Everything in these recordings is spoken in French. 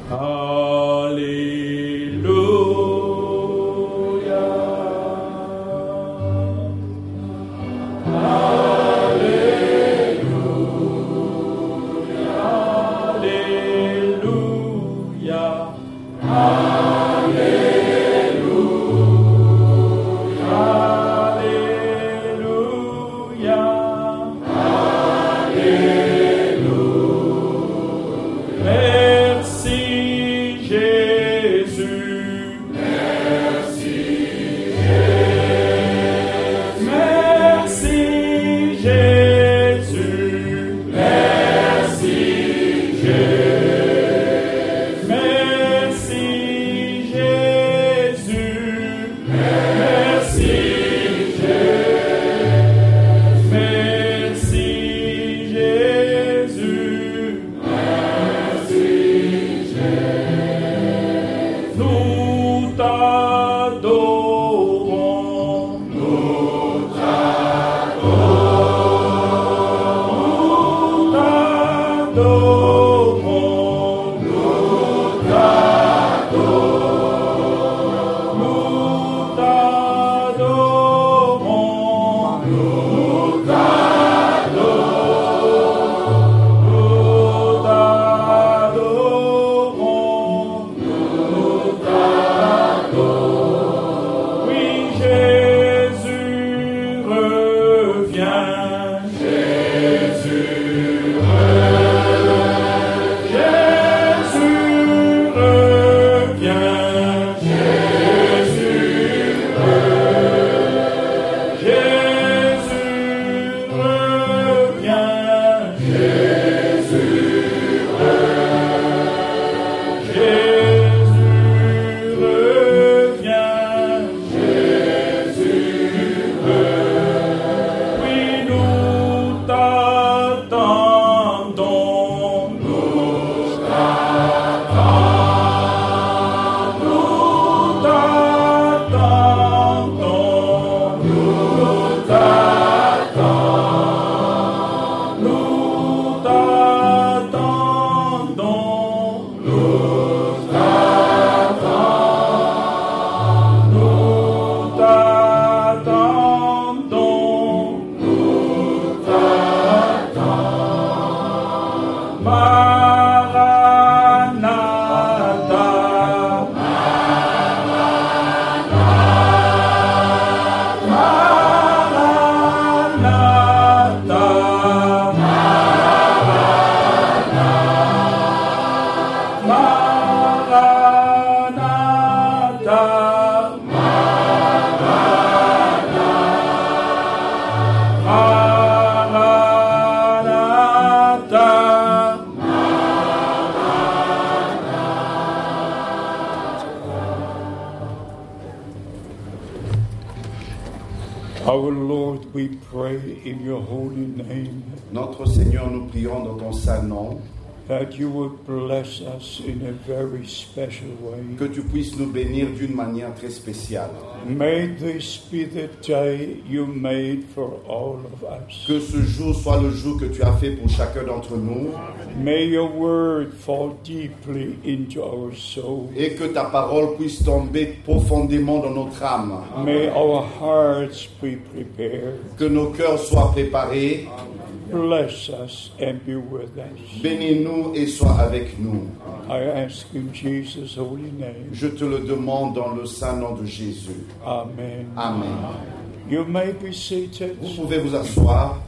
Our Lord, we pray in your holy name Notre Seigneur, nous prions dans ton saint nom that you would bless us in a very special way. que tu puisses nous bénir d'une manière très spéciale. May this be the day you made for all of us. Que ce jour soit le jour que tu as fait pour chacun d'entre nous May your word fall deeply into our soul. et que ta parole puisse tomber profondément dans notre âme. May our hearts be prepared. Que nos cœurs soient préparés. Bless us and be with us. Bénis-nous et sois avec nous. I ask in Jesus' holy name. Je te le demande dans le saint nom de Jésus. Amen. Amen. You may be seated. Vous pouvez vous asseoir.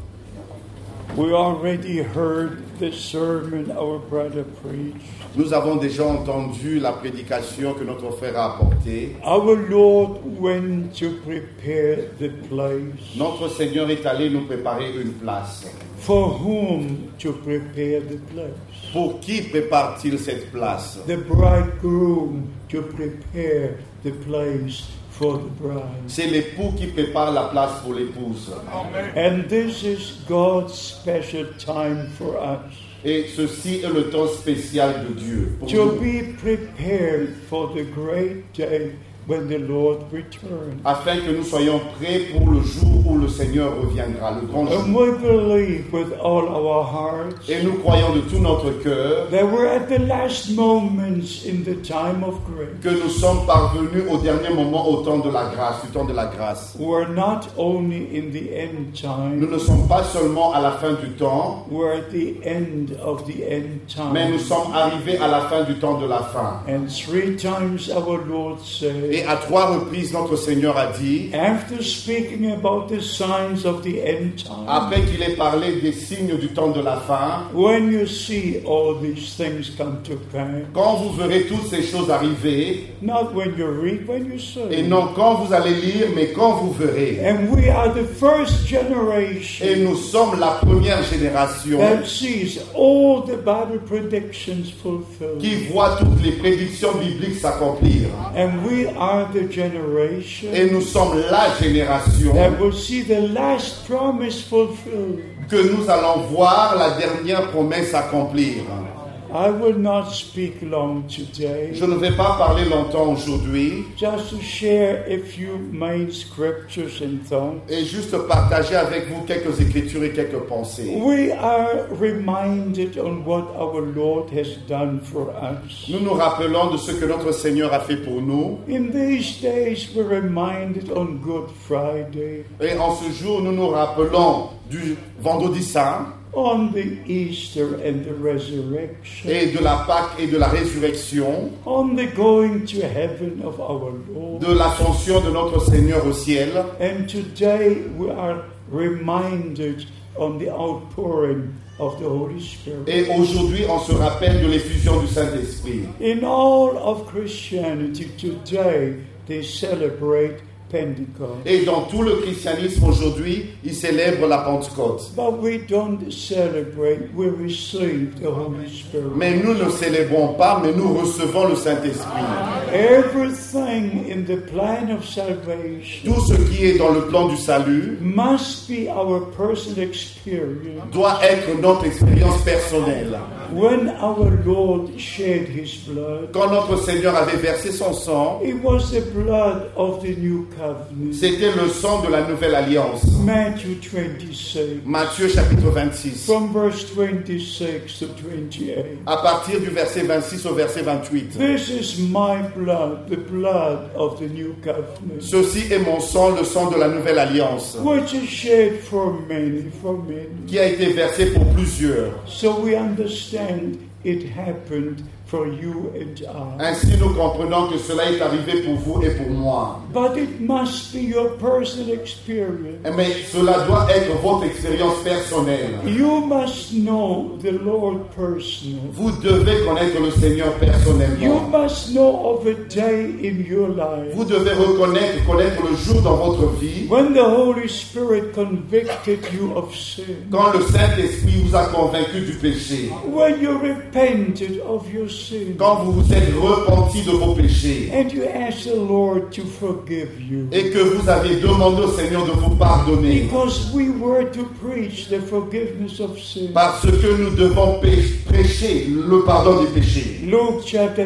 We already heard the sermon our brother preached. Nous avons déjà entendu la prédication que notre frère a apportée. Our Lord went to prepare the place. Notre Seigneur est allé nous préparer une place. For whom to prepare the place? Pour qui prépare-t-il cette place? The bridegroom to prepare the place for the bride. C'est l'époux qui prépare la place pour l'épouse. And this is God's special time for us. Et ceci est le temps spécial de Dieu pour To nous. be prepared for the great day when the Lord returns. afin que nous soyons prêts pour le jour où le Seigneur reviendra, le grand And jour. we believe with all our hearts Et nous croyons de tout notre cœur that we're at the last moments in the time of grace. que nous sommes parvenus au dernier moment au temps de la grâce, du temps de la grâce. We're not only in the end Nous time, ne sommes pas seulement à la fin du temps, we're at the end of the end mais nous time. sommes arrivés à la fin du temps de la fin. And 3 times our Lord said, Et à 3 reprises, notre Seigneur a dit, after speaking about the signs of the end time, après qu'il ait parlé des signes du temps de la fin, when you see all these things come to pass, quand vous verrez toutes ces choses arriver, not when you read, when you et see. non quand vous allez lire, mais quand vous verrez. And we are the first Et generation nous sommes la première génération that sees all the Bible predictions fulfilled. qui voit toutes les prédictions bibliques s'accomplir. And we are the generation Et nous sommes la génération that will see the last promise fulfilled. que nous allons voir la dernière promesse s'accomplir. I will not speak long today, Je ne vais pas parler longtemps aujourd'hui just to share a few main scriptures and thoughts. et juste partager avec vous quelques écritures et quelques pensées. We are reminded on what our Lord has done for us. Nous nous rappelons de ce que notre Seigneur a fait pour nous. In these days, we're reminded on Good Friday, Et en ce jour, nous nous rappelons du Vendredi Saint on the Easter and the resurrection, et de la Pâque et de la résurrection, on the going to heaven of our Lord. de l'ascension de notre Seigneur au ciel. And today we are reminded on the outpouring of the Holy Spirit. Et aujourd'hui, on se rappelle de l'effusion du Saint-Esprit. In all of Christianity today, they celebrate Pentecost. Et dans tout le christianisme aujourd'hui, ils célèbrent la Pentecôte. But we don't celebrate, we receive the Holy Spirit. Mais nous ne célébrons pas, mais nous recevons le Saint-Esprit. Everything in the plan of salvation Tout ce qui est dans le plan du salut must be our personal experience. doit être notre expérience personnelle. When our Lord shed His blood, Quand notre Seigneur avait versé son sang, it was the blood of the new covenant. c'était le sang de la nouvelle alliance. Matthew 26, Matthieu chapitre 26, from verse 26 to 28. à partir du verset 26 au verset 28. This is my blood, the blood of the new covenant, Ceci est mon sang, le sang de la nouvelle alliance, which is shed for many, qui a été versé pour plusieurs. So we understand it happened for you and I. Ainsi, nous comprenons que cela est arrivé pour vous et pour moi. But it must be your personal experience. Mais cela doit être votre expérience personnelle. You must know the Lord personally. Vous devez connaître le Seigneur You personnellement. must know of a day in your life Vous devez connaître le jour dans votre vie when the Holy Spirit convicted you of sin, quand le Saint-Esprit vous a convaincu du péché. when you repented of your sin, Quand vous vous êtes repenti de vos péchés and you asked the Lord to forgive you. et que vous avez demandé au Seigneur de vous pardonner. Because we were to preach the forgiveness of sin. Parce que nous devons prêcher le pardon des péchés. Luke chapter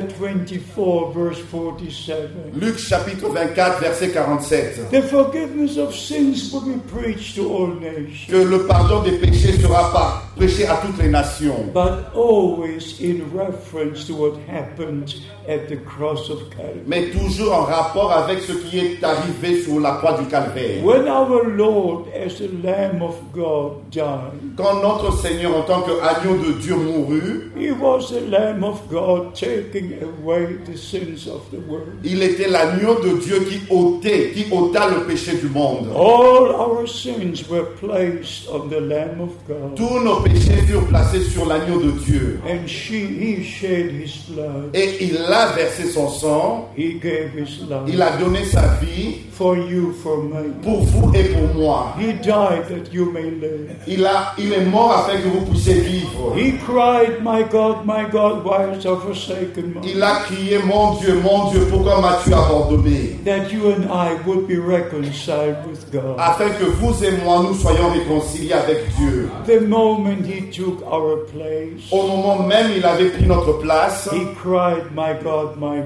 24, verse 47. Luc chapitre 24, verset 47. The forgiveness of sins will be preached to all nations, Que le pardon des péchés sera pas prêché à toutes les nations, but always in reference to what happened at the cross of Calvary. mais toujours en rapport avec ce qui est arrivé sur la croix du Calvaire. When our Lord, as the Lamb of God, died, Quand notre Seigneur, en tant qu'agneau de Dieu, mourut, He was the Lamb of God taking away the sins of the world. il était l'agneau de Dieu qui ôta le péché du monde. All our sins were placed on the Lamb of God, Tous nos péchés furent placés sur l'agneau de Dieu. and He shed His blood. Et il a versé son sang, He gave His life il a donné sa vie for you, for me. pour vous et pour moi. He died that you may live. Il est mort afin que vous puissiez vivre. He cried, my God, why hast thou forsaken me? Il a crié, mon Dieu, pourquoi m'as-tu abandonné? That you and I would be reconciled with God. Afin que vous et moi, nous soyons réconciliés avec Dieu. The moment he took our place, Au moment même, il avait pris notre place. he cried, my God,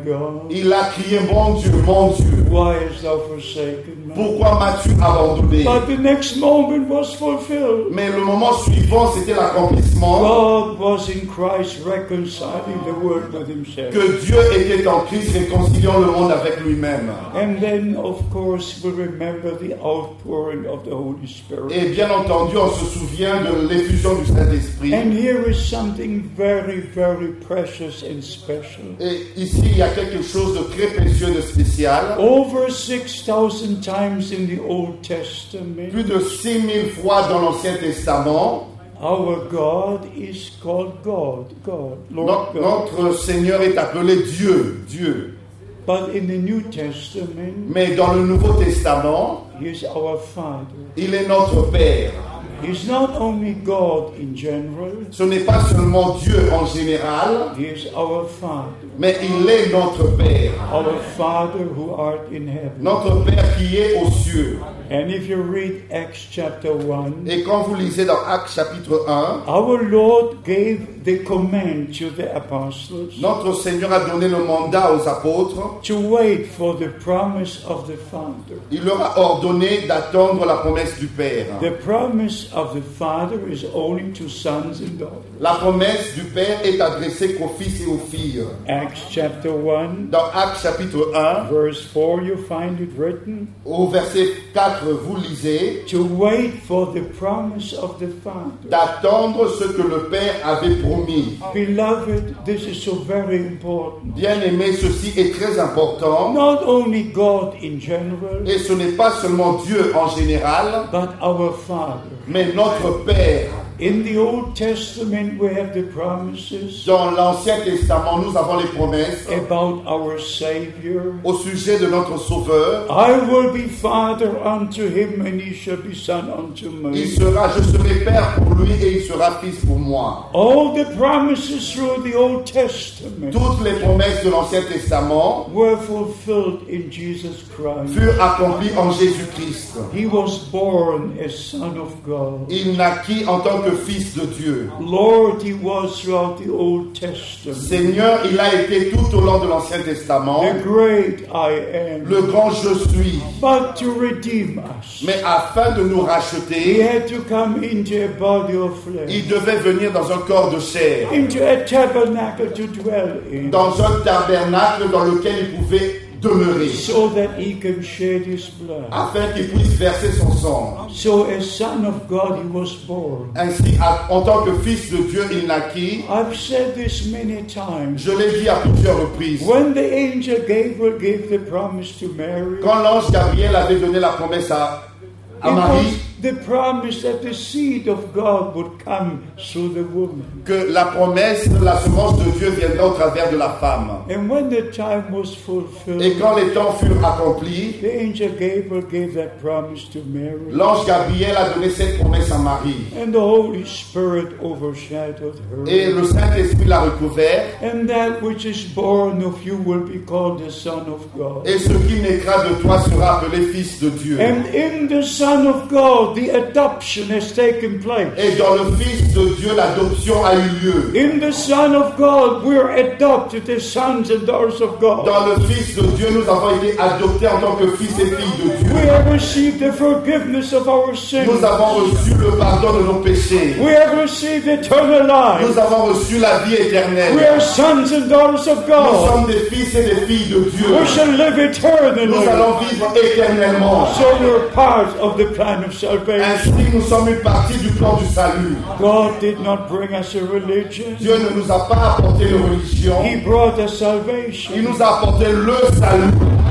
Il a crié, mon Dieu, why hast thou forsaken me? pourquoi m'as-tu abandonné? But the next moment was fulfilled. Mais le moment suivant, c'était l'accomplissement God was in Christ reconciling the world with himself. que Dieu était en Christ réconciliant le monde avec lui-même. And then, of course, we remember the outpouring of the Holy Spirit. Et bien entendu, on se souvient de l'effusion du Saint-Esprit. And here is something very, very precious and special. Et ici, il y a quelque chose de très précieux, de spécial. Over 6,000 times in the Old Testament, Plus de 6000 fois dans l'Ancien Testament, our God is called God, Lord God. notre Seigneur est appelé Dieu. But in the New Testament, Mais dans le Nouveau Testament, he is our Father. il est notre Père. He's not only God in general, Ce n'est pas seulement Dieu en général, he is our Father. mais il est notre Père. Our Father who art in heaven. Notre Père qui est aux cieux. And if you read Acts chapter 1, Et quand vous lisez dans Actes chapitre 1, our Lord gave the command to the apostles notre Seigneur a donné le mandat aux apôtres. to wait for the promise of the Father. Il leur a ordonné d'attendre la promesse du Père. The promise of the Father is only to sons and daughters. La promesse du Père est adressée qu'aux fils et aux filles. Acts chapter 1, Dans Actes chapitre 1, verse 4, you find it written, au verset 4, vous lisez to wait for the promise of the Father. d'attendre ce que le Père avait promis. Beloved, this is so very important. Bien-aimé, ceci est très important. Not only God in general, Et ce n'est pas seulement Dieu en général, but our Father. mais notre Père. In the Old Testament, we have the promises Dans l'Ancien Testament, nous avons les promesses about our Savior. au sujet de notre Sauveur. I will be father unto him, and he shall be son unto Je me. serai Père pour lui et il sera fils pour moi. All the promises through the Old Testament Toutes les promesses de l'Ancien Testament were fulfilled in Jesus Christ. furent accomplies en Jésus-Christ. He was born as Son of God. Il naquit en tant que fils de Dieu. Lord, he was throughout the Old Testament. Seigneur, il a été tout au long de l'Ancien Testament, The great I am. le grand je suis. But to redeem us, Mais afin de nous he racheter, had to come into a body of flesh, il devait venir dans un corps de chair, into a tabernacle to dwell in, dans un tabernacle dans lequel il pouvait demeurer, so that he can shed his blood. afin qu'il puisse verser son sang. So as Son of God he was born. Ainsi, en tant que fils de Dieu, il naquit. I've said this many times. Je l'ai dit à plusieurs reprises. When the angel Gabriel gave the promise to Mary, Quand l'ange Gabriel avait donné la promesse à it Marie, was the promise that the seed of God would come through the woman. que la promesse de la semence de Dieu viendra au travers de la femme. And when the time was fulfilled, Et quand les temps furent accomplis, the angel Gabriel gave that promise to Mary. l'ange Gabriel a donné cette promesse à Marie. And the Holy Spirit overshadowed her. Et le Saint-Esprit l'a recouvert. And that which is born of you will be called the Son of God. Et ce qui naîtra de toi sera appelé fils de Dieu. And in the Son of God, the adoption has taken place. Et dans le Fils de Dieu, l'adoption a eu lieu. In the Son of God, we're adopted as sons and daughters of God. Dans le Fils de Dieu, nous avons été adoptés en tant que fils et filles de Dieu. We have received the forgiveness of our sins. Nous avons reçu le pardon de nos péchés. We have received eternal life. Nous avons reçu la vie We éternelle. are sons and daughters of Nous God. sommes des fils et des filles de Dieu. We shall live Nous eternally. allons vivre éternellement. So we're part of the plan of salvation. Ainsi, nous sommes une partie du plan du salut. God did not bring us a religion. Dieu ne nous a pas apporté une religion. He brought us salvation. Il nous a apporté le salut.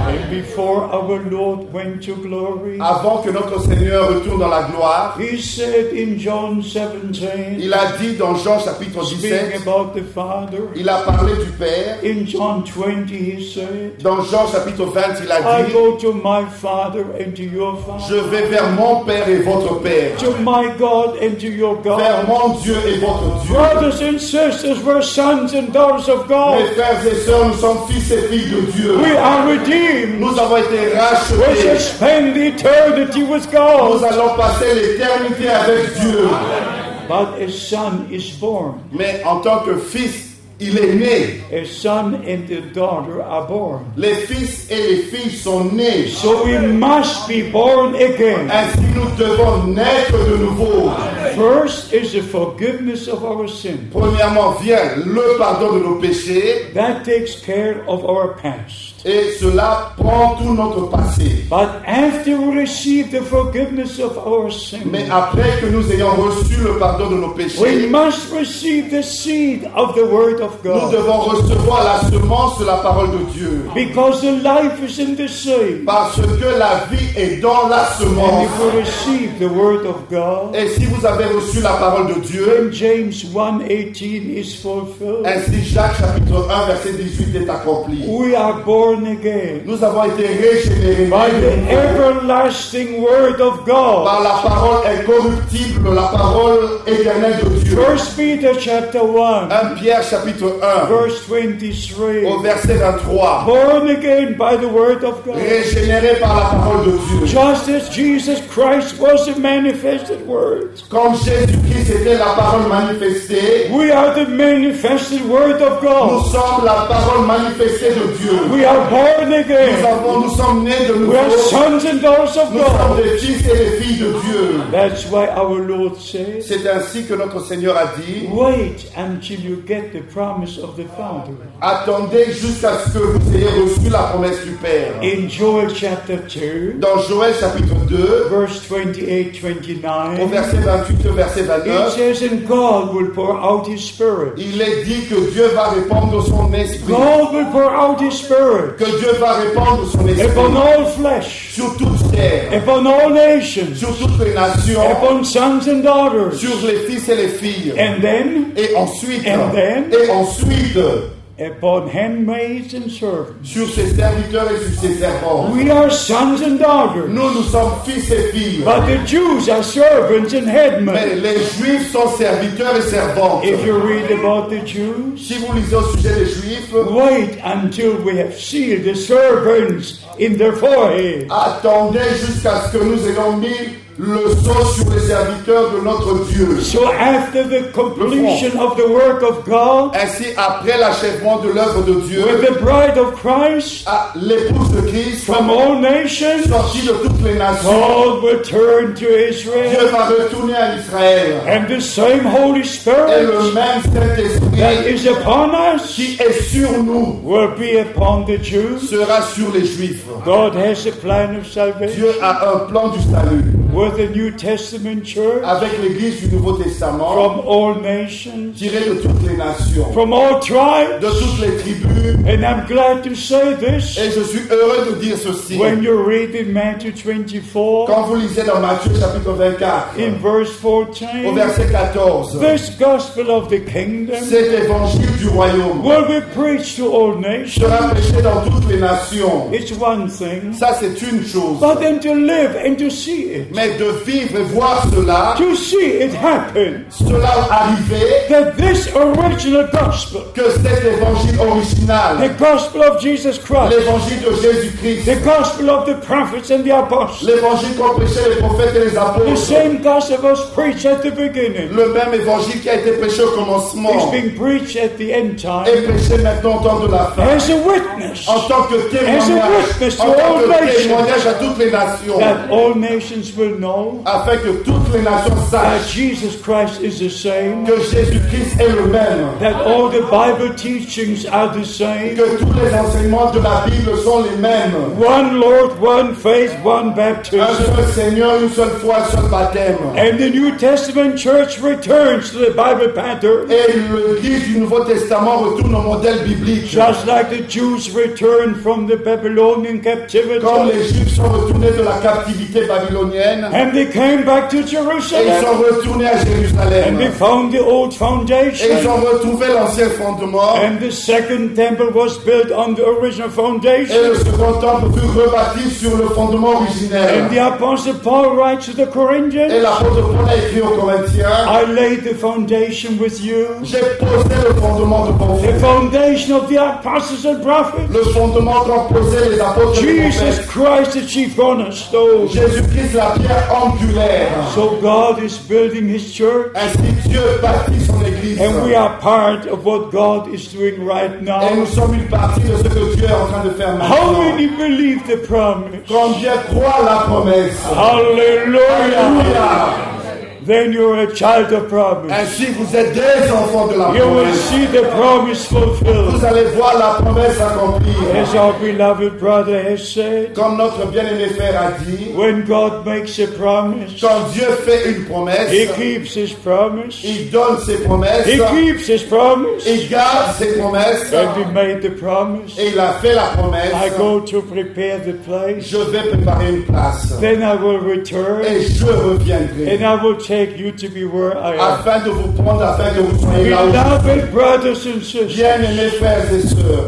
And before our Lord went to glory, Avant que notre Seigneur retourne dans la gloire, he said in John 17, il a dit dans Jean chapitre speaking 17, about the Father, il a parlé du Père. in John 20 he said, Dans Jean chapitre 20, il a I dit, go to my Father and to your je Father, vais vers mon Père et votre Père, to my God and to your vers God. mon Dieu et votre Dieu. Brothers and sisters, we're sons and daughters of Mes God. frères et sœurs, nous sommes fils et filles de Dieu. We are redeemed. Nous avons été We rachetés. shall spend eternity with God. Nous allons passer l'éternité avec Dieu. But a son is born. Mais en tant que fils, il est né. A son and a daughter are born. Les fils et les filles sont nés. So we must be born again. Ainsi, nous devons naître de nouveau. First is the forgiveness of our sin. Premièrement, vient le pardon de nos péchés. That takes care of our past. Et cela prend tout notre passé. But after we receive the forgiveness of our sin, Mais après que nous ayons reçu le pardon de nos we péchés, must receive the seed of the Word of nous God. devons recevoir la semence de la parole de Dieu. Because the life is in the seed. Parce que la vie est dans la And semence. if we receive the Word of God, Et si vous avez reçu la parole de Dieu, then James 1:18 is fulfilled. ainsi Jacques chapitre 1 verset 18 est accompli. We are born again Nous avons été régénérés by the everlasting Word of God. par la parole incorruptible, la parole éternelle de Dieu. 1 Peter chapter 1, 1 Pierre chapitre 1 verse 23. au verset 23. Born again by the Word of God. Régénérés par la parole de Dieu. Just as Jesus Christ was the manifested Word, Comme Jésus-Christ était la parole manifestée, we are the manifested Word of nous God. sommes la parole manifestée de Dieu. We are born again. Nous sommes nés de nouveau. We are sons and daughters of Nous sommes God. des fils et des filles de Dieu. That's why our Lord says, C'est ainsi que notre Seigneur a dit, wait until you get the promise of the Father. attendez jusqu'à ce que vous ayez reçu la promesse du Père. In Joel chapter 2, Dans Joël chapitre 2, verse 28, au 29, verset 28 au verset it 29, says, and God will pour out His Spirit. il est dit que Dieu va répandre son esprit. God will pour out His Spirit Que Dieu va répandre son esprit upon all flesh, sur toute terre, upon all nations, sur toutes les nations, upon sons and daughters. sur les fils et les filles. And then, Et ensuite, upon handmaids and servants. sur ses serviteurs et sur ses servantes. We are sons and daughters. Nous sommes fils et filles. But the Jews are servants and headmen. Mais les Juifs sont serviteurs et servantes. If you read about the Jews, Si vous lisez au sujet des Juifs, wait until we have sealed the servants in their forehead. attendez jusqu'à ce que nous ayons mis le sceau sur les serviteurs de notre Dieu. So after the completion of the work of God, Ainsi, après l'achèvement de l'œuvre de Dieu, with the bride of Christ à l'épouse de Christ, from all nations, sortie de toutes les nations, God will turn to Dieu Israel, va retourner à Israël. and the same Holy Et le Spirit même that Saint-Esprit is upon us qui est sur nous will be upon the Jews. sera sur les Juifs. God has a plan of salvation Dieu a un plan du salut with the New Testament church avec l'Église du Nouveau Testament, from all nations, tiré de toutes les nations, from all tribes. de toutes les tribus. And I'm glad to say this. Et je suis heureux de dire ceci. When you read in Matthew 24, Quand vous lisez dans Matthieu chapitre 24, in verse au 14, verset 14, this gospel of the kingdom cet évangile du royaume will be preached to all nations. sera prêché dans toutes les nations. It's one thing, Ça, c'est une chose. but then to live and to see it, Mais de vivre et voir cela, to see it happen, cela arriver, that this original gospel, que cet évangile the original, gospel of Jesus Christ, l'évangile de Jésus-Christ, the gospel of the prophets and the apostles, l'évangile qu'ont prêché les prophètes et les the apôtres, same gospel was preached at the beginning, le même évangile qui a été prêché au commencement, is being preached at the end est time prêché maintenant au temps de la fin. as a witness En tant que As a witness témoignage, to en tant all que nations. témoignage à toutes les nations, that all nations will will know afin que toutes les nations that sachent Jesus Christ is the same, que Jésus-Christ est le même, that all the Bible teachings are the same. que tous les enseignements de la Bible sont les mêmes. One Lord, one faith, one Un baptism. seul Seigneur, une seule foi, un seul baptême. And the New Testament church returns to the Bible pattern, Et l'Église du Nouveau Testament retourne au modèle biblique. just like the Jews returned from the Babylonian captivity. Comme les Juifs sont retournés de la captivité babylonienne, And they came back to et ils Jerusalem. sont retournés à And Jérusalem. they found the old Et ils foundation. ont retrouvé l'ancien fondement. And the second temple was built on the original Et foundation. le second temple fut rebâti sur le fondement originel. And the Apostle Paul writes to the Et Corinthians, l'apôtre Paul a écrit aux Corinthiens, I laid the foundation with you, j'ai posé le fondement devant the vous. foundation of the apostles and prophets. Le fondement qu'ont posé les apôtres et les Jesus prophètes. Christ, the chief cornerstone. Jésus-Christ, la pierre angulaire. So God is building His church, Ainsi Dieu bâtit son église. and we are part of what God is doing right Et now. nous sommes une partie de ce que Dieu est en train de faire How maintenant. many believe the promise? Combien croient la promesse? Hallelujah! Alléluia. Then you're a child of promise. Ainsi vous êtes des enfants de la You will promesse. see the promise fulfilled. Vous allez voir la promesse accomplie. As our beloved brother has said, Comme notre bien-aimé frère a dit, when God makes a promise, quand Dieu fait une promesse, He keeps His promise. il donne ses promesses, He keeps His promise. il garde ses promesses, And He made the promise. et il a fait la I promesse. go to prepare the place. Je vais préparer une place, Then I will return. et je reviendrai, And I will take you to be where I am. afin de vous prendre, afin que vous soyez là où je suis. Beloved brothers and sisters, Bien-aimés frères et sœurs,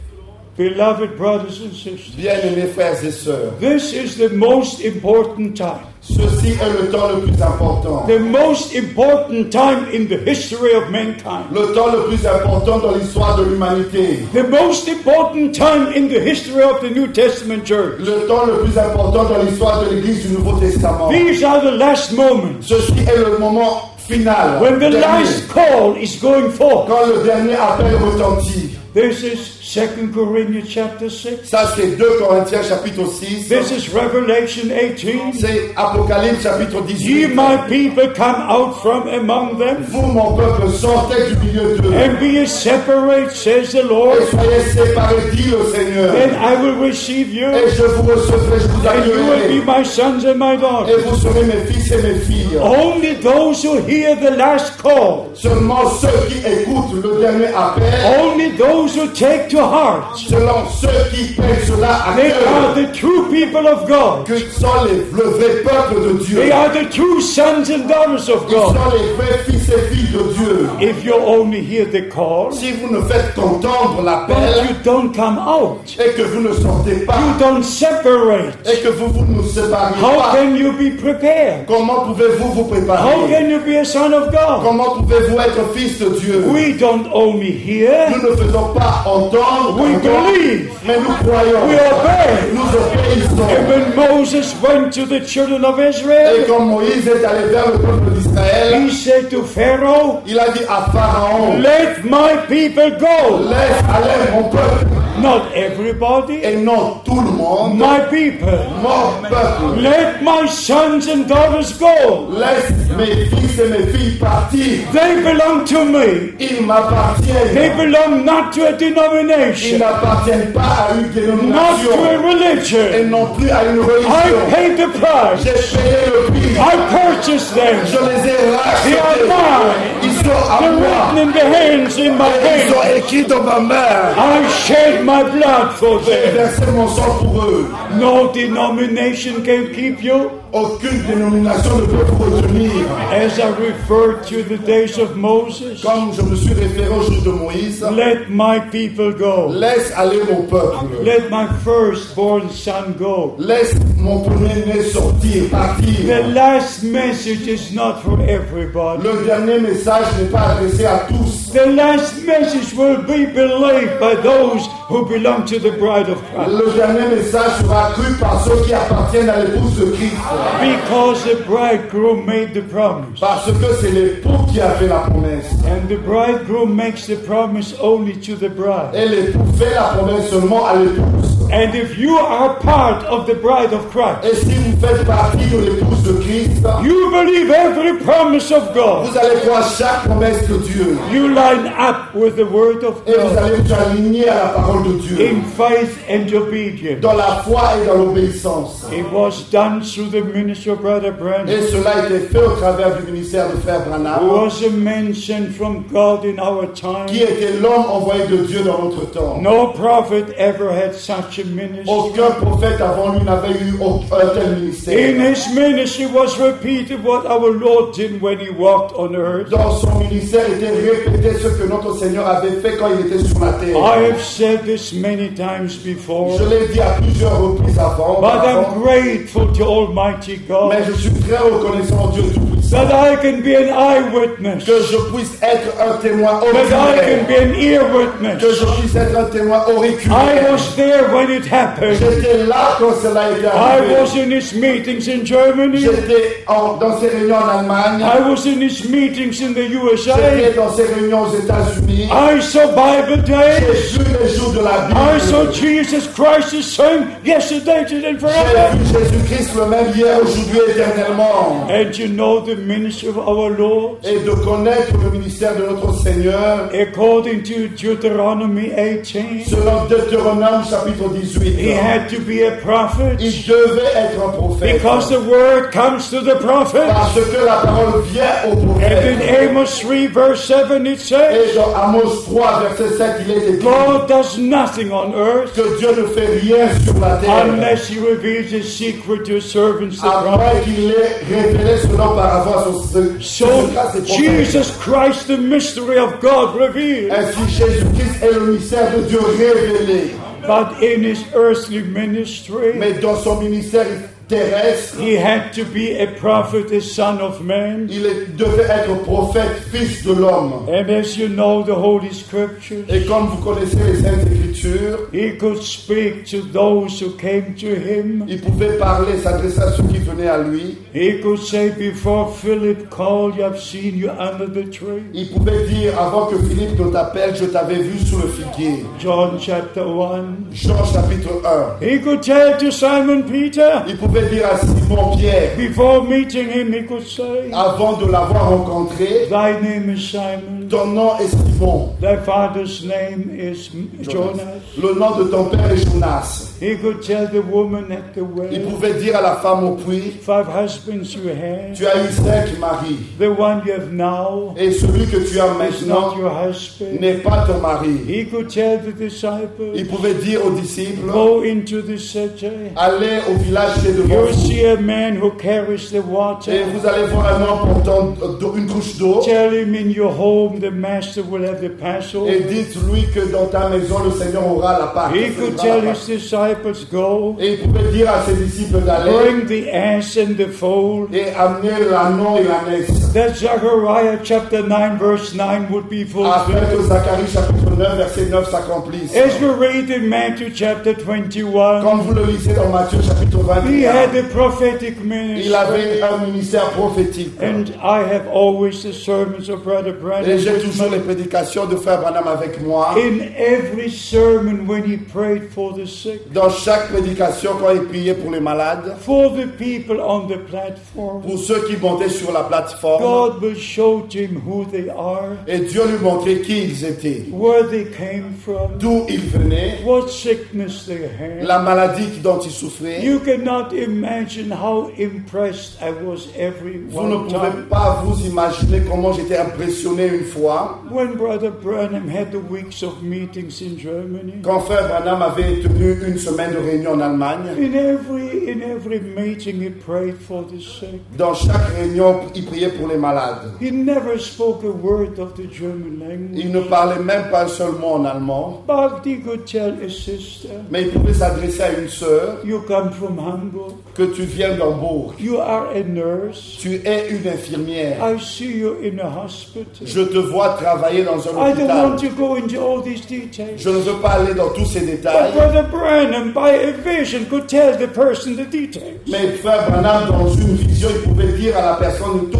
beloved brothers and sisters, bien-aimés frères et sœurs, this is the most important time. ceci est le temps le plus important. The most important time in the history of mankind. Le temps le plus important dans l'histoire de l'humanité. The most important time in the history of the New Testament church. Le temps le plus important dans l'histoire de l'Église du Nouveau Testament. These are the last moments Ceci est le moment final. when the dernier. last call is going forth. Quand le dernier appel retentit. This is 2 Corinthians chapter 6. Ça, c'est 2 Corinthiens chapitre 6. This is Revelation 18. C'est Apocalypse chapitre Ye 18. my people come out from among them Vous, mon peuple, sortez du milieu d'eux. and be ye separate, says the Lord. Et soyez séparés, dit le Seigneur. Then I will receive you, Et je vous recevrai, je vous and you will be accueillerai. my sons and my Et daughters. vous serez mes fils et mes filles. Only those who hear the last call, Seulement ceux qui écoutent le dernier appel, only those who take to heart, selon ceux qui prennent cela à they are cœur, the true people of God. que sont le vrai peuple de Dieu. They are the true sons and daughters of Ils God. sont les vrais fils et filles de Dieu. If you only hear the call, Si vous ne faites qu'entendre but l'appel you don't come out, et que vous ne sortez you pas don't separate, et que vous ne sépariez how pas, can you be prepared? comment pouvez-vous vous How préparer? can you be a son of God? Comment pouvez-vous être fils de Dieu? We don't only hear, Nous ne faisons pas entendre, we believe, mais nous croyons. we obey. Nous obéissons. And when Moses went to the children of Et Israel, quand Moïse est allé vers le peuple d'Israël, he said to Pharaoh, il a dit à Pharaon, let my people go. laisse aller mon peuple, Not everybody, et non tout le monde, my people. mon peuple. Let my sons and daughters go. Laisse mes fils et mes filles partir. They belong to me. Ils They m'appartiennent. belong not to a Ils denomination, n'appartiennent pas à une not to a dénomination et religion. non plus à une I religion. paid the price. J'ai payé le prix. I purchased them. Je les ai They are rachetés. mine. Ils sont à They're moi. written in the hands in my Ils sont hand. écrits dans ma main. I shed my blood for J'ai them. versé mon sang pour eux. No denomination can keep you. Aucune dénomination ne peut vous retenir. As I referred to the days of Moses, Comme je me suis référé au jour de Moïse, let my people go. laisse aller mon peuple. Let my firstborn son go. Laisse mon premier-né sortir, The partir. last message is not for everybody. Le dernier message n'est pas adressé à tous. The last message will be believed by those who belong to the bride of Christ. Le dernier message sera cru par ceux qui appartiennent à l'épouse de Christ. Because the bridegroom made the promise. Parce que c'est l'époux qui a fait la promesse. And the bridegroom makes the promise only to the bride. Et l'époux fait la promesse seulement à l'épouse. And if you are part of the bride of Christ, Et si vous faites partie de l'épouse de Christ, you believe every promise of God. vous allez croire chaque promesse de Dieu. You line up with the word of Et vous God allez vous aligner à la parole de Dieu. in faith and obedience. Dans la foi et dans l'obéissance. It was done through the ministry of Brother Branham, Et cela a été fait au travers du ministère de Frère who Branham, was a man sent from God in our qui time. était l'homme envoyé de Dieu dans notre temps. No prophet ever had such a ministry. Aucun prophète avant lui n'avait eu un tel In ministère. his ministry was repeated what our Lord did when he walked on earth. Dans son ministère était répété ce que notre Seigneur avait fait quand il était sur la terre. I have said this many times before, Je l'ai dit à plusieurs reprises avant, but I'm grateful to Almighty mais God je suis très reconnaissant au Dieu Tout-Puissant that I can be an eyewitness, que je puisse être un témoin that I can oculaire, be an ear que witness. je puisse être un témoin I auriculaire. was there when it happened. J'étais là quand cela était I arrivé. was in his meetings in Germany. J'étais dans ces réunions en Allemagne. I was in his meetings in the USA. J'étais dans ces réunions aux États-Unis. I saw Bible days. J'ai vu les jours de la I saw Bible. Jesus Christ the same yesterday, today, and J'ai forever. vu Jésus-Christ le même hier, aujourd'hui et éternellement. And you know the ministry of our Lord, Et de connaître le ministère de notre Seigneur, according to Deuteronomy 18, selon Deutéronome chapitre he 18. had to be a prophet Il devait être un prophète. because the word comes to the prophet. Parce que la parole vient au And in prophète. Amos 3 verse 7 it Et says, dans Amos 3, verset 7, il est écrit God does nothing on earth que Dieu ne fait rien sur la terre. unless he reveals his secret to his servants the À moins prophets. qu'il ait révélé cela auparavant à So ses prophètes. Jesus Christ, the mystery of God revealed, Ainsi, Jésus-Christ est le mystère de Dieu révélé. but in his earthly ministry, Mais dans son ministère terrestre, he had to be a prophet, a son of man. devait être prophète, fils de l'homme. And as you know the Holy Scriptures, Et comme vous connaissez les Saintes Écritures, he could speak to those who came to him. il pouvait parler, s'adresser à ceux qui venaient à lui. He could say, before Philip called you, I've seen you under the tree. Il pouvait dire, avant que Philippe ne t'appelle, je t'avais vu sous le figuier. John chapter 1. Jean chapitre 1. He could tell to Simon Peter, Il pouvait dire à Simon Pierre, before meeting him, he could say, avant de l'avoir rencontré, thy name is Simon, ton nom est Simon. thy father's name is Jonas. Le nom de ton père est Jonas. He could tell the woman at the Il well, pouvait dire à la femme au puits, 5 husbands you had, tu as eu 5 maris. the one you have now Et celui que tu as is not maintenant your husband. n'est pas ton mari. He could tell the disciples, Il pouvait dire aux disciples, go into the city, allez au village qui est devant you'll vous. see a man who carries the Et water. vous allez voir un homme portant une couche d'eau. Tell him in your home the master will have the Et Passover. dites-lui que dans ta maison, le Seigneur aura la Pâque. He could tell his disciples, go, Et il pouvait dire à ses disciples d'aller bring the ass and the foal. et amener l'ânon et l'ânesse. That Zechariah chapter 9 verse 9 would be Afin fulfilled. que Zacharie chapitre 9, verset 9 s'accomplisse. As we read in Matthew chapter 21, Comme vous le lisez dans Matthieu chapitre he 21, had a prophetic il avait ministry. un ministère prophétique. And I have always the sermons of Brother Branham Et j'ai with toujours les me. prédications de Frère Branham avec moi. In every sermon when he prayed for the sick, Dans chaque prédication, quand il priait pour les malades, for the people on the platform, pour ceux qui montaient sur la plateforme, God will show to him who they are, et Dieu lui montrait qui ils étaient, where they came from, d'où ils venaient, what sickness they had. la maladie dont ils souffraient. You cannot imagine how impressed I was every Vous ne one pouvez time. pas vous imaginer comment j'étais impressionné une fois When Brother Branham had the weeks of meetings in Germany, quand Frère Branham avait tenu une semaine de réunion en Allemagne. in every meeting he prayed for the sick. Dans chaque réunion, il priait pour les malades. He never spoke a word of the German language, Il ne parlait même pas un seul mot en allemand, but he could tell a sister, mais il pouvait s'adresser à une sœur, you come from Hamburg, que tu viens d'Hambourg, you are a nurse, tu es une infirmière. I see you in a hospital. Je te vois travailler dans un I don't want hôpital. to go into all these details. Je ne veux pas aller dans tous ces But détails, Brother Branham, by a vision, could tell the person the details. mais Frère Branham, dans une vision, il pouvait dire à la personne tous ces détails.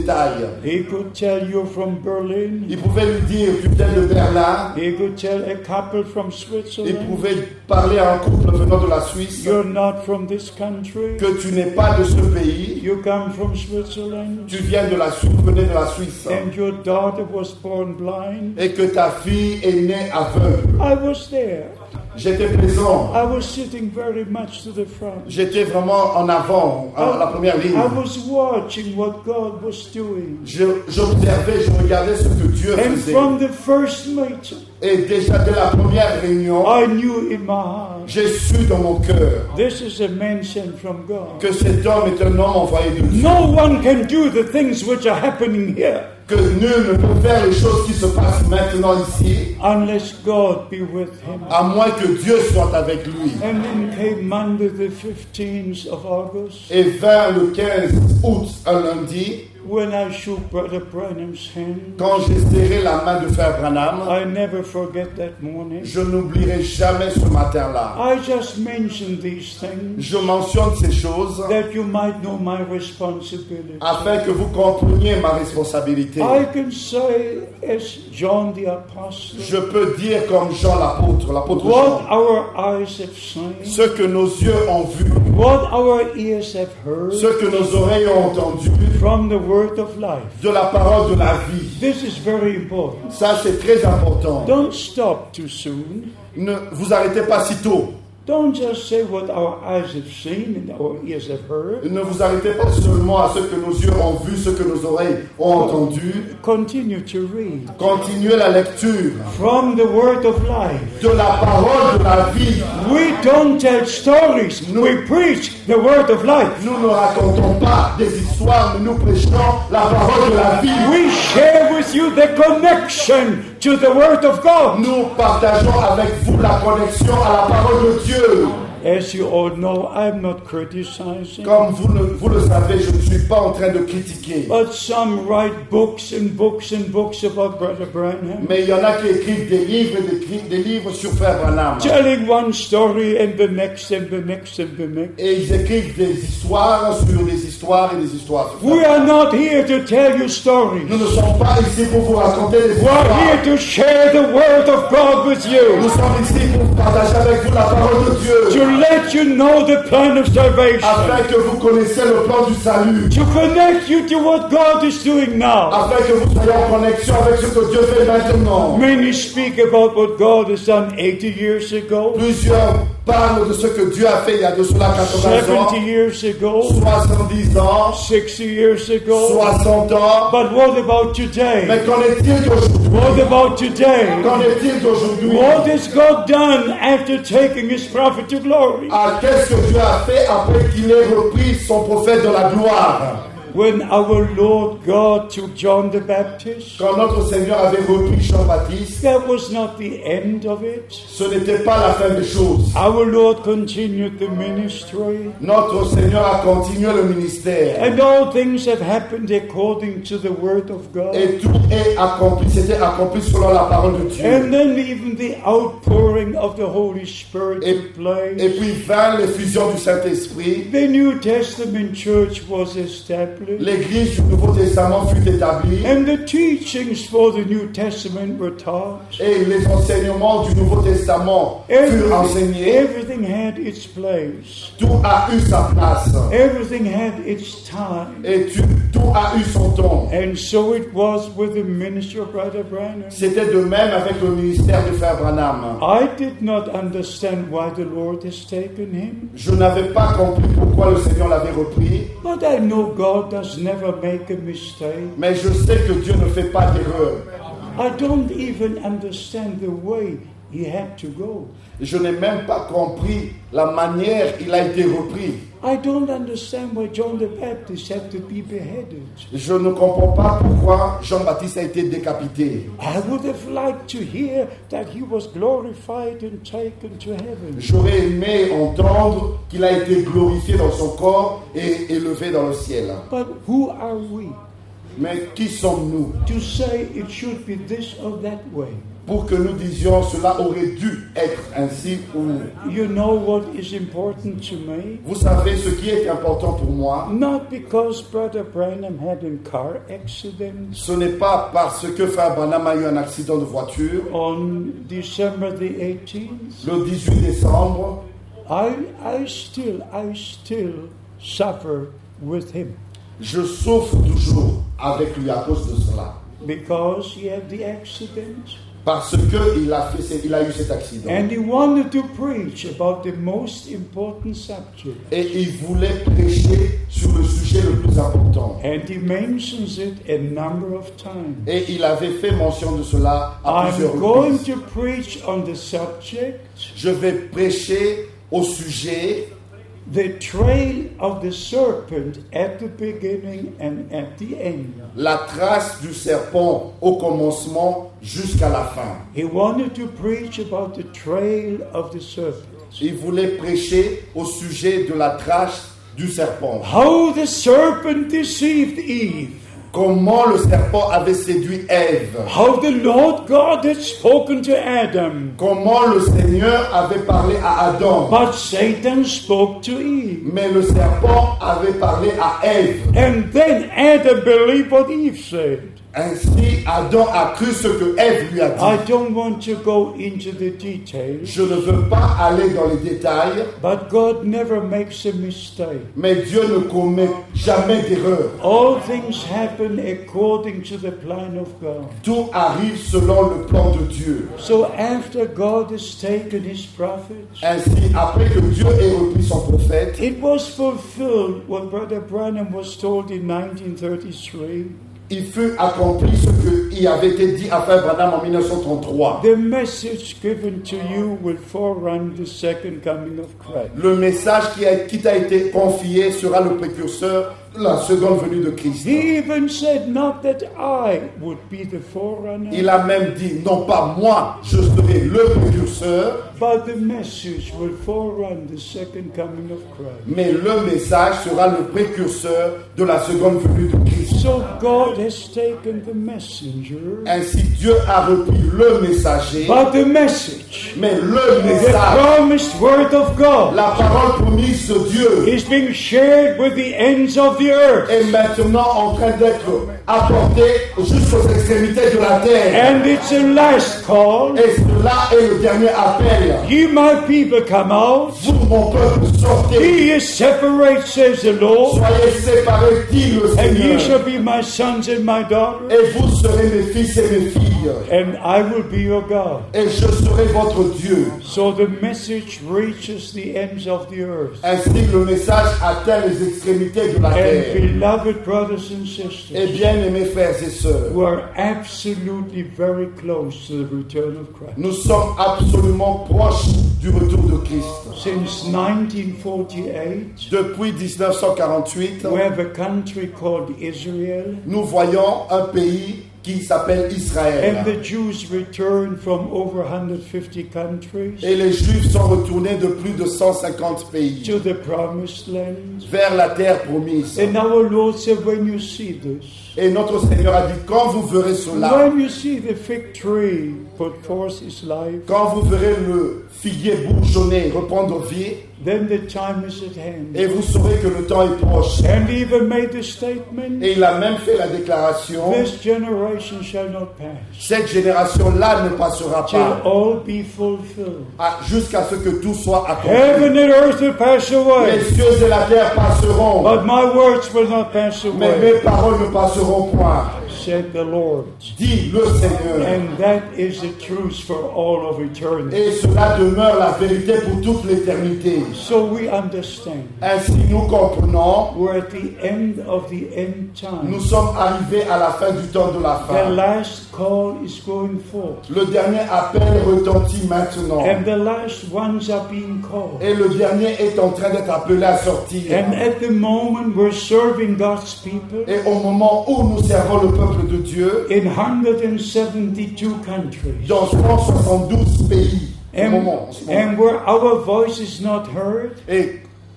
détails. He could tell you from Berlin. Il pouvait lui dire, tu viens de Berlin. He could tell a couple from Il Switzerland. pouvait parler à un couple venant de la Suisse. You're not from this country. Que tu n'es pas de ce pays. You come from Switzerland. Tu viens de la Suisse, venez de la Suisse. And your daughter was born blind. Et que ta fille est née aveugle. I was there. J'étais présent. I was sitting very much to the front. J'étais vraiment en avant, à la première ligne. I was watching what God was doing. J'observais, je regardais ce que Dieu And faisait. from the first meeting, Et déjà dès la première réunion, I knew in my heart, j'ai su dans mon cœur this is a man sent from God. que cet homme est un homme envoyé de Dieu. No one can do the things which are happening here Que nul ne peut faire les choses qui se passent maintenant ici, unless God be with him. à moins que Dieu soit avec lui. And then came Monday the 15th of August, Et vers le 15 août, un lundi, when I shook Brother Branham's hand. quand j'ai serré la main de Frère Branham, I never forget that morning. je n'oublierai jamais ce matin-là. I just mentioned these things Je mentionne ces choses that you might know my responsibility. afin que vous compreniez ma responsabilité. I can say, as John the Apostle, Je peux dire comme Jean l'apôtre what Jean, our eyes have seen, ce que nos yeux ont vu, what our ears have heard ce que nos oreilles ont entendu from the word of life. de la parole de la vie. This is very important. Ça, c'est très important. Don't stop too soon. Ne vous arrêtez pas si tôt. Don't just say what our eyes have seen and our ears have heard. Ne vous arrêtez pas seulement à ce que nos yeux ont vu, ce que nos oreilles ont entendu. Continue to read Continuez la lecture from the word of life. de la parole de la vie. We don't tell stories, we preach the word of life. Nous ne racontons pas des histoires, mais nous prêchons la parole de la vie. We share with you the connection to the word of God. Nous partageons avec vous la connexion à la parole de Dieu. As you all know, I'm not criticizing, Comme vous le savez, je ne suis pas en train de critiquer. but some write books and books and books about Brother Branham, Mais il y en a qui écrivent des livres et des livres sur Frère Branham. telling one story and the next and the next and the next. Et ils écrivent des histoires sur des histoires et des histoires. sur We Frère are not here to tell you stories. Nous ne sommes pas ici pour vous raconter des We are histoires. here to share the word of God with Nous you, sommes ici pour partager avec vous la parole de Dieu. to let you know the plan of salvation, Afin que vous connaissiez le plan du salut. to connect you to what God is doing now. Afin que vous soyez en connexion avec ce que Dieu fait maintenant. Many speak about what God has done 80 years ago, Plusieurs parlent de ce que Dieu a fait il y a de cela 80 ans, 70 years ago, 70 ans, 60 years ago. 60 ans. But what about today? Mais qu'en est-il d'aujourd'hui? What about today? Qu'en est-il d'aujourd'hui? What has God done after taking his prophet to glory? Ah, qu'est-ce que Dieu a fait après qu'il ait repris son prophète de la gloire? When our Lord God took John the Baptist, Quand notre Seigneur avait repris Jean-Baptiste, that was not the end of it. ce n'était pas la fin des choses. Our Lord continued the ministry, Notre Seigneur a continué le ministère. and all things have happened according to the word of God. Et tout est accompli, c'était accompli selon la parole de Dieu. And then even the outpouring of the Holy Spirit Et took place. puis vint l'effusion du Saint-Esprit. The New Testament church was established. L'église du Nouveau Testament fut établie. And the teachings for the New Testament were taught. Et les enseignements du Nouveau Testament furent enseignés. Everything had its place. Tout a eu sa place. Everything had its time. Et tout a eu son temps. And so it was with the ministry of Brother Branham. C'était de même avec le ministère de Frère Branham. I did not understand why the Lord has taken him, Je n'avais pas compris pourquoi le Seigneur l'avait repris. but I know God does never make a mistake. Mais je sais que Dieu ne fait pas d'erreur. I don't even understand the way he had to go. Je n'ai même pas compris la manière il a été repris. I don't understand why John the Baptist had to be beheaded. Je ne comprends pas pourquoi Jean-Baptiste a été décapité. I would have liked to hear that he was glorified and taken to heaven. J'aurais aimé entendre qu'il a été glorifié dans son corps et élevé dans le ciel. But who are we Mais qui sommes-nous to say it should be this or that way? pour que nous disions cela aurait dû être ainsi ou You know what is important to me? vous savez ce qui est important pour moi. Not because Brother Branham had a car accident Ce n'est pas parce que Frère Branham a eu un accident de voiture on December the 18th. le 18 décembre. I still suffer with him Je souffre toujours avec lui à cause de cela. because he had the accident. Parce qu'il a eu cet accident. And he wanted to preach about the most important subject. Et il voulait prêcher sur le sujet le plus important. And he mentions it a number of times. Et il avait fait mention de cela à plusieurs I'm going reprises. to preach on the subject, Je vais prêcher au sujet the trail of the serpent at the beginning and at the end. la trace du serpent au commencement jusqu'à la fin. He wanted to preach about the trail of the serpent. Il voulait prêcher au sujet de la trace du serpent. How the serpent deceived Eve. Comment le serpent avait séduit Ève. How the Lord God had spoken to Adam. Comment le Seigneur avait parlé à Adam. But Satan spoke to Eve. Mais le serpent avait parlé à Ève. And then Adam believed what Eve said. Ainsi, Adam a cru ce que Ève lui a I dit. don't want to go into the details, Je ne veux pas aller dans les détails, but God never makes a mistake. mais Dieu ne commet jamais d'erreur. All things happen according to the plan of God. Tout arrive selon le plan de Dieu. So after God has taken his prophets, Ainsi, après que Dieu ait repris son prophète, it was fulfilled what Brother Branham was told in 1933. il fut accompli ce qui avait été dit à Frère Branham en 1933. The message given to you will forerun the second coming of Christ. Le message qui t'a été confié sera le précurseur de la seconde venue de Christ. He even said, not that I would be the forerunner, Il a même dit, non pas moi, je serai le précurseur, but the message will forerun the second coming of Christ. mais le message sera le précurseur de la seconde venue de Christ. So God has taken the messenger, Ainsi, Dieu a repris le messager, but the message, mais le the message, promised word of God, la parole promise de Dieu, is being shared with the ends of the earth. est maintenant en train d'être apporté jusqu'aux extrémités de la terre. And it's a last call. Et cela est le dernier appel. Ye my people come out. Vous, mon peuple, sortez. Be ye separate, says the Lord. Soyez séparés, dit le And ye Seigneur. shall be my sons and my daughters. Et vous serez mes fils et mes filles. And I will be your God. Et je serai votre Dieu. So the message reaches the ends of the earth. Ainsi, le message atteint les extrémités de la And terre. beloved brothers and Et sisters, bien, aimés frères et sœurs, we are absolutely very close to the return of Christ. nous sommes absolument proches du retour de Christ. Since 1948, Depuis 1948, we have a country called Israel, nous voyons un pays qui s'appelle and Israël. the Jews returned from over 150 countries Et les Juifs sont retournés de plus de 150 pays to the promised land. vers la terre promise. And our Lord said, when you see this, Et notre Seigneur a dit, quand vous verrez cela, when you see the fig tree put forth its life, quand vous verrez le figuier bourgeonner, reprendre vie, then the time is at hand. et vous saurez que le temps est proche. And he even made the statement, Et il a même fait la déclaration, this generation shall not pass cette génération-là ne passera till pas all be fulfilled. jusqu'à ce que tout soit accompli. Heaven and earth will pass Les away, cieux et la terre passeront, but my words will not pass mais away, mes paroles ne passeront point, said the Lord. dit le Seigneur. And that is the truth for all of eternity. Et cela demeure la vérité pour toute l'éternité. So we understand Ainsi nous comprenons, we're at the end of the end time. nous sommes arrivés à la fin du temps de la The fin. last call is going forth, Le dernier appel retentit maintenant. and the last ones are being called. Et le dernier est en train d'être appelé à sortir. And at the moment we're serving God's people Et au moment où nous servons le peuple de Dieu, in 172 countries, dans 172 pays, au and, moment, en ce moment. and where our voice is not heard, Et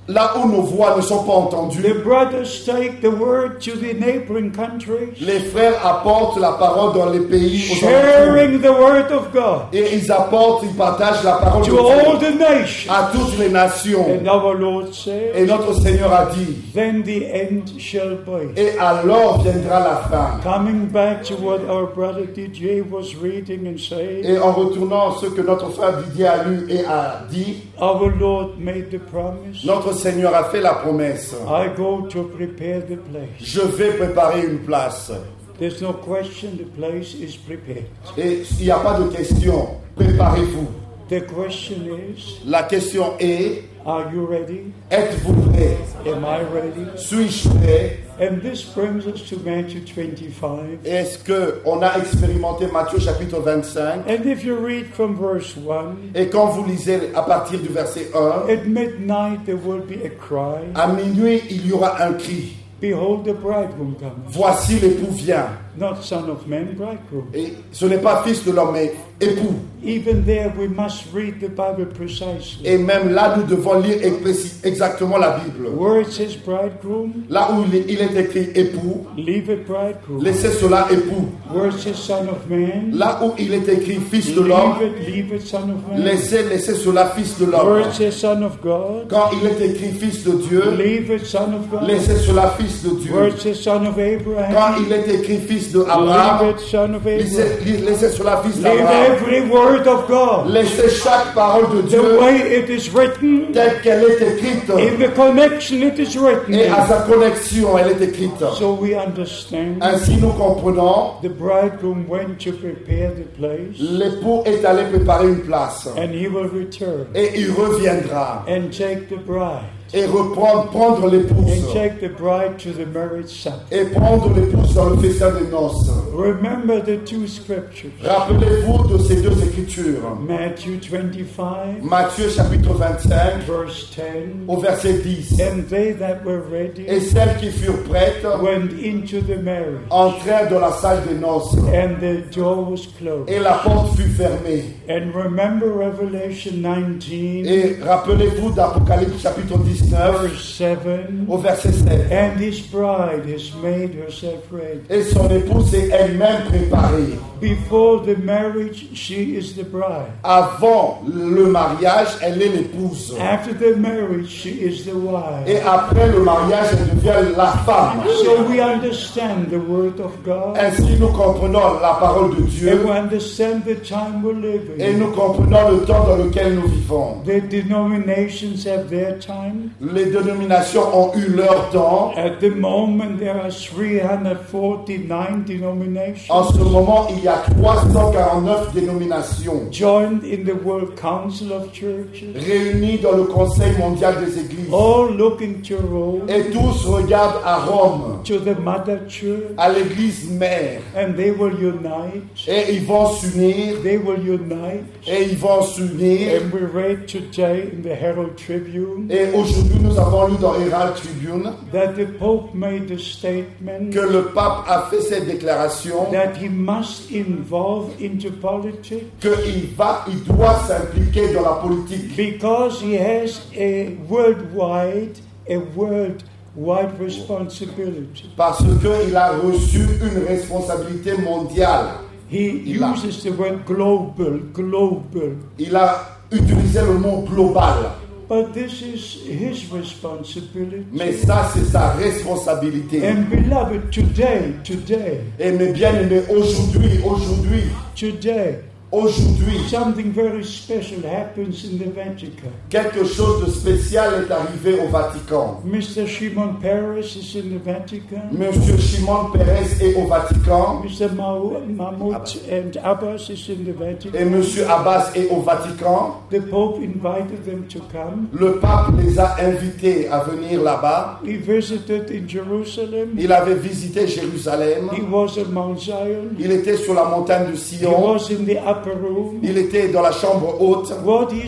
là où nos voix ne sont pas entendues, the brothers take the word to the neighboring countries, les frères apportent la parole dans les pays aux alentours. sharing the word of God Et ils partagent la parole de to all Dieu the nations. à toutes les nations. And our Lord Et says, notre Seigneur a dit, then the end shall be. et alors viendra la fin. Coming back to what our brother DJ was reading and saying, Et en retournant à ce que notre frère Didier a lu et a dit, our Lord made the promise, notre Seigneur a fait la promesse. I go to prepare the place. Je vais préparer une place. There's no question, the place is prepared. Et il n'y a pas de question. Préparez-vous. The question is, La question est, are you ready? êtes-vous prêts? Am I ready? Suis-je prêt? And this brings us to Matthew 25. Est-ce qu'on a expérimenté Matthieu chapitre 25? And if you read from verse 1, Et quand vous lisez à partir du verset 1, at midnight there will be a cry, à minuit il y aura un cri. behold the bridegroom comes. Voici l'époux vient. Not son of man, bridegroom. Et ce n'est pas fils de l'homme, mais époux. Even there we must read the Bible precisely. Et même là, nous devons lire exactement la Bible. Where it says bridegroom, Là où il est écrit époux, leave it bridegroom. laissez cela époux. Where it says son of man, Là où il est écrit fils de l'homme, leave it son of man. laissez cela fils de Where l'homme. it says son of God, Quand il est écrit fils de Dieu, leave it son of God. laissez cela fils de Where Dieu. it says son of Quand Abraham, il est écrit fils de leave Abraham, it son of Abraham. laissez cela fils Leave d'Abraham. every word of God, Laissez chaque parole de the Dieu way it is written, telle qu'elle est écrite. in the connection it is written. Et à sa connexion, elle est écrite. So we understand Ainsi nous comprenons, the bridegroom went to prepare the place, l'époux est allé préparer une place. and he will return Et il reviendra and take the bride, et prendre l'épouse. and take the bride to the marriage supper. Et prendre l'épouse dans le festin des noces. Remember the two scriptures, Rappelez-vous de ces deux écritures. Matthew 25, Matthieu chapitre 25 verse 10, au verset 10. and they that were Et ready celles qui furent prêtes went into the marriage, entrèrent dans la salle des noces. and the door was closed. Et la porte fut fermée. And remember Revelation 19, Et rappelez-vous d'Apocalypse chapitre 19 verse 7, au verset 7. and his bride has made herself ready. Et son épouse est elle-même préparée. Before the marriage, she is the bride. Avant le mariage, elle est l'épouse. After the marriage, she is the wife. Et après le mariage, elle devient la femme. So we understand the word of God, Ainsi, nous comprenons la parole de and Dieu we understand the time we live et in. nous comprenons le temps dans lequel nous vivons. The denominations have their time. Les dénominations ont eu leur temps. At the moment, there are 349 denominations En ce moment, il y a 349 dénominations joined in the World Council of Churches, réunies dans le Conseil mondial des églises. all looking to Rome, Et tous regardent à Rome, to the Mother Church, à l'église mère. and they will unite. Et ils vont s'unir. They will unite. Et ils vont s'unir. And we read today in the Herald Tribune Et aujourd'hui, nous avons lu dans Herald Tribune that the Pope made a statement que le pape a fait cette déclaration that he must involve into politics qu'il doit s'impliquer dans la politique because he has a worldwide responsibility. parce qu'il a reçu une responsabilité mondiale. He uses the word global. Il a utilisé le mot global. But this is his responsibility. Mais ça, c'est sa responsabilité. And beloved, today, Et mes bien-aimés, aujourd'hui, something very special happens in the Vatican. quelque chose de spécial est arrivé au Vatican. Mr. Shimon Peres is in the Vatican. Monsieur Shimon Peres est au Vatican. Mr. Mahmoud and Abbas is in the Et Vatican. Monsieur Abbas est au Vatican. The Pope invited them to come. Le pape les a invités à venir là-bas. He visited in Jerusalem. Il avait visité Jérusalem. He was at Mount Zion. Il était sur la montagne de He Sion. was in the upper upper room. Il était dans la chambre haute What he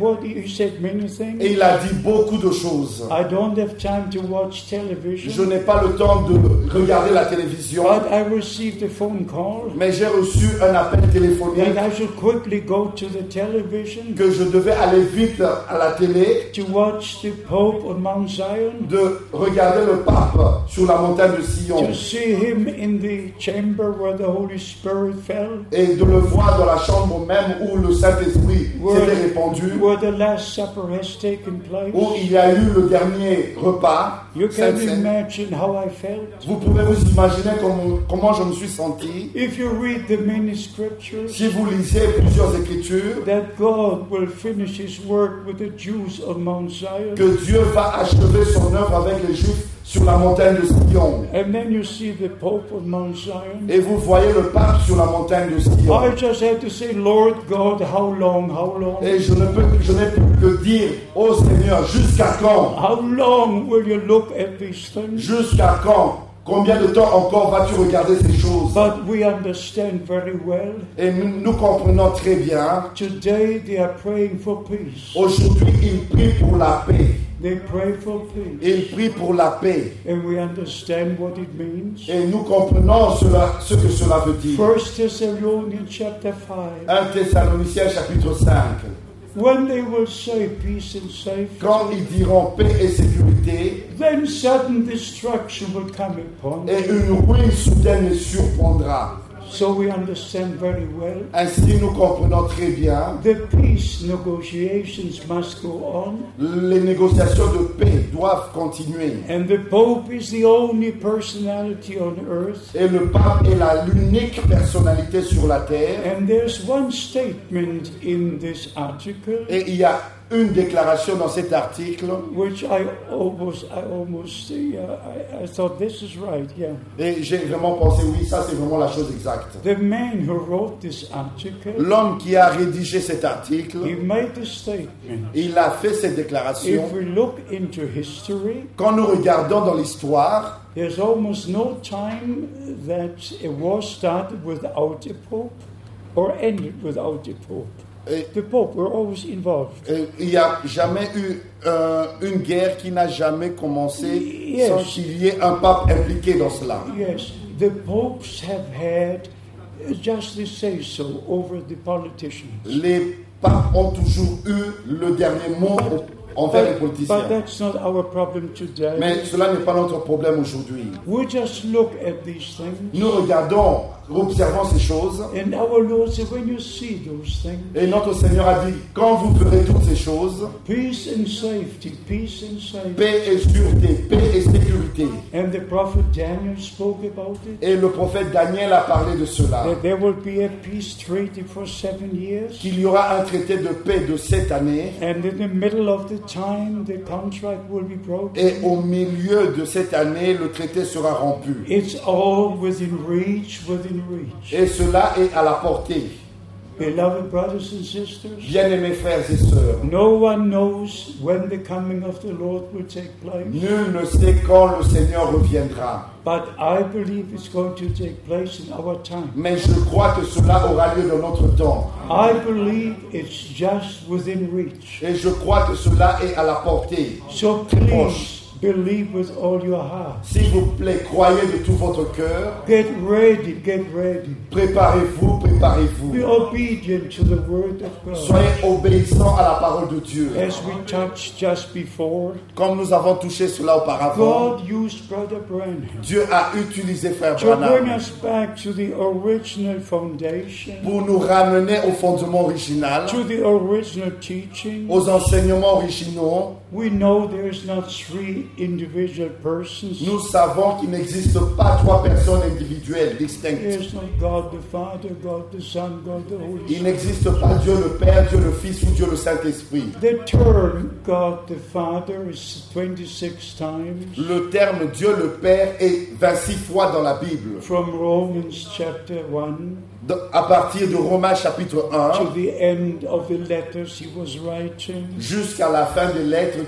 said many things. et il a dit beaucoup de choses. I don't have time to watch Je television, n'ai pas le temps de regarder la télévision, but I received a phone call mais j'ai reçu un appel téléphonique that I should quickly go to the television que je devais aller vite à la télé, to watch the Pope on Mount Zion, de regarder le pape sur la montagne de Sion to see him in the chamber where the Holy Spirit fell, et de le voir dans la chambre même où le Saint-Esprit s'était répandu, where the Last Supper has taken place. où il y a eu le dernier repas. You can Saint-Saint. imagine how I felt. Vous pouvez vous imaginer comment je me suis senti. If you read the many scriptures, Si vous lisez plusieurs écritures, that God will finish His work with the Jews on Mount Zion. que Dieu va achever son œuvre avec les Juifs sur la montagne de Sion. And then you see the Pope on Mount Zion. Et vous voyez le pape sur la montagne de Sion. I just had to say, Lord God, how long, how long? Et je n'ai plus que dire, ô Seigneur, jusqu'à quand? How long will you look at these things? Jusqu'à quand? Combien de temps encore vas-tu regarder ces choses? But we understand very well. Et nous comprenons très bien. Today they are praying for peace. Aujourd'hui, ils prient pour la paix. They pray for peace. Ils prient pour la paix. And we understand what it means. Et nous comprenons ce que cela veut dire. 1 Thessalonians chapter 5. 1 Thessaloniciens chapitre 5. When they will say peace and safety, Quand ils diront paix et sécurité, then sudden destruction will come upon et them. une ruine soudaine les surprendra. So we understand very well. Ainsi, nous comprenons très bien. The peace negotiations must go on. Les négociations de paix doivent continuer. And the Pope is the only personality on earth. Et le pape est l'unique personnalité sur la terre. And there's one statement in this article Et il y a une déclaration dans cet article. which I thought this is right, yeah. Et j'ai vraiment pensé, oui, ça c'est vraiment la chose exacte. The man who wrote this article, L'homme qui a rédigé cet article, he made a statement. il a fait cette déclaration. If we look into history, Quand nous regardons dans l'histoire, there's almost no time that a war started without a pope or ended without a pope. The Pope were always involved. il n'y a jamais eu une guerre qui n'a jamais commencé Yes. sans qu'il y ait un pape impliqué dans cela. Yes, the popes have had justly say so over the politicians. Les papes ont toujours eu le dernier mot envers les But politiciens. that's not our problem today. Mais cela n'est pas notre problème aujourd'hui. We just look at these things. Nous regardons, observons ces choses. And our Lord said, when you see those things, Et notre Seigneur a dit, quand vous ferez toutes ces choses, peace and safety, peace and safety. paix et sûreté, paix et sécurité. And the prophet Daniel spoke about it. Et le prophète Daniel a parlé de cela. That there will be a peace treaty for 7 years. Qu'il y aura un traité de paix de 7 années. And in the middle of the time, the contract will be broken. Et au milieu de cette année, le traité sera rompu. It's all within reach, within reach. Et cela est à la portée. Beloved brothers and sisters, Bien-aimés frères et sœurs, no one knows when the coming of the Lord will take place. nul ne sait quand le Seigneur reviendra. But I believe it's going to take place in our time. Mais je crois que cela aura lieu dans notre temps. I believe it's just within reach. Et je crois que cela est à la portée. So Proche. please believe with all your heart. S'il vous plaît, croyez de tout votre cœur. Get ready, get ready. Préparez-vous, Be préparez-vous. obedient to the word of God. Soyez obéissants à la parole de Dieu. As we touched just before, Comme nous avons touché cela auparavant, God used Brother Branham Dieu a utilisé Frère to bring Branham us back to the original foundation, pour nous ramener au fondement original, to the original teaching. aux enseignements originaux. We know there's not 3 individual persons. Nous savons qu'il n'existe pas 3 personnes individuelles distinctes. There's not God the Father, God the Son, God the Holy Il Spirit. n'existe pas Dieu le Père, Dieu le Fils ou Dieu le Saint-Esprit. The term God the Father is 26 times Le terme Dieu le Père est 26 fois dans la Bible. from Romans chapter 1. à partir de Romains chapitre 1 to the end of the letters he was writing. jusqu'à la fin des lettres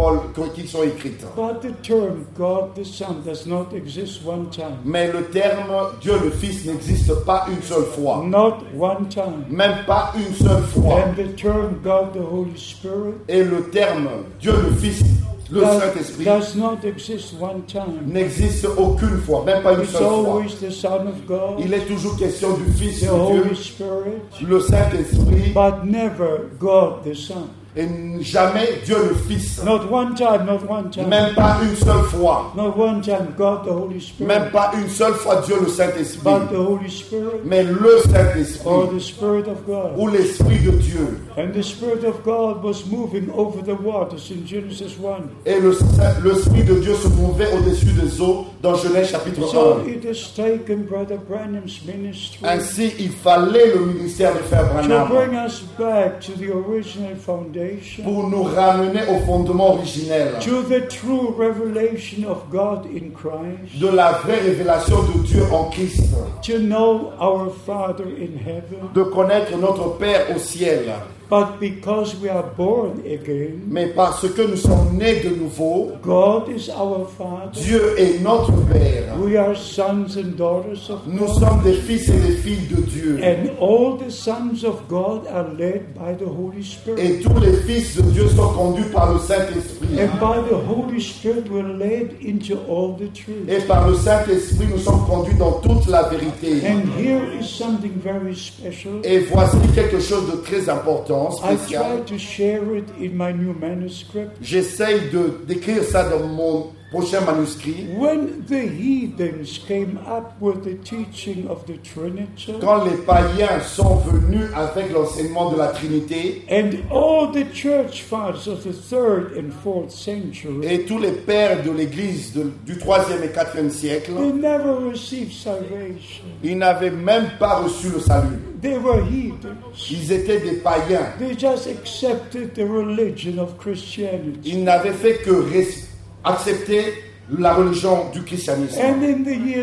qui sont écrites. But the term God the Son does not exist one time. Mais le terme Dieu le Fils n'existe pas une seule fois. Not one time. Même pas une seule fois. And the term God the Holy Spirit Et le terme Dieu le Fils, le Saint-Esprit, does not exist one time. n'existe aucune fois, même pas une It's seule fois. always the Son of God, Il est toujours question du Fils the de Holy Dieu, Spirit, le Saint-Esprit, but never God the Son. et jamais Dieu le Fils. Not one time, not one time. Même pas une seule fois. Not one time, God the Holy Spirit. Même pas une seule fois Dieu le Saint-Esprit. But the Holy Spirit, Mais le or Saint-Esprit, the Spirit of God. ou l'Esprit de Dieu. And the Spirit of God was moving over the waters in Genesis 1. Et l'Esprit de Dieu se mouvait au-dessus des eaux dans Genèse chapitre So 1. it has taken Brother Branham's ministry Ainsi, il fallait le ministère de Frère to Branham bring us back to the original foundation, pour nous ramener au fondement originel to the true revelation of God in Christ, de la vraie révélation de Dieu en Christ, to know our Father in heaven. de connaître notre Père au ciel. But because we are born again, Mais parce que nous sommes nés de nouveau, God is our Father. Dieu est notre Père. We are sons and daughters of Nous God. sommes des fils et des filles de Dieu. And all the sons of God are led by the Holy Spirit. Et tous les fils de Dieu sont conduits par le Saint-Esprit. And by the Holy Spirit we're led into all the truth. Et par le Saint-Esprit, nous sommes conduits dans toute la vérité. And here is something very special. Et voici quelque chose de très important, I spécial. tried to share it in my new manuscript. J'essaye d'écrire ça dans mon prochain manuscrit. When the heathens came up with the teaching of the Trinity, Quand les païens sont venus avec l'enseignement de la Trinité, and all the church fathers of the 3rd and 4th century, et tous les pères de l'Église du 3e et 4e siècle, they never received salvation. ils n'avaient même pas reçu le salut. They were heathens. Ils étaient des païens. They just accepted the religion of Christianity. Ils n'avaient fait que accepter la religion du christianisme. And in the year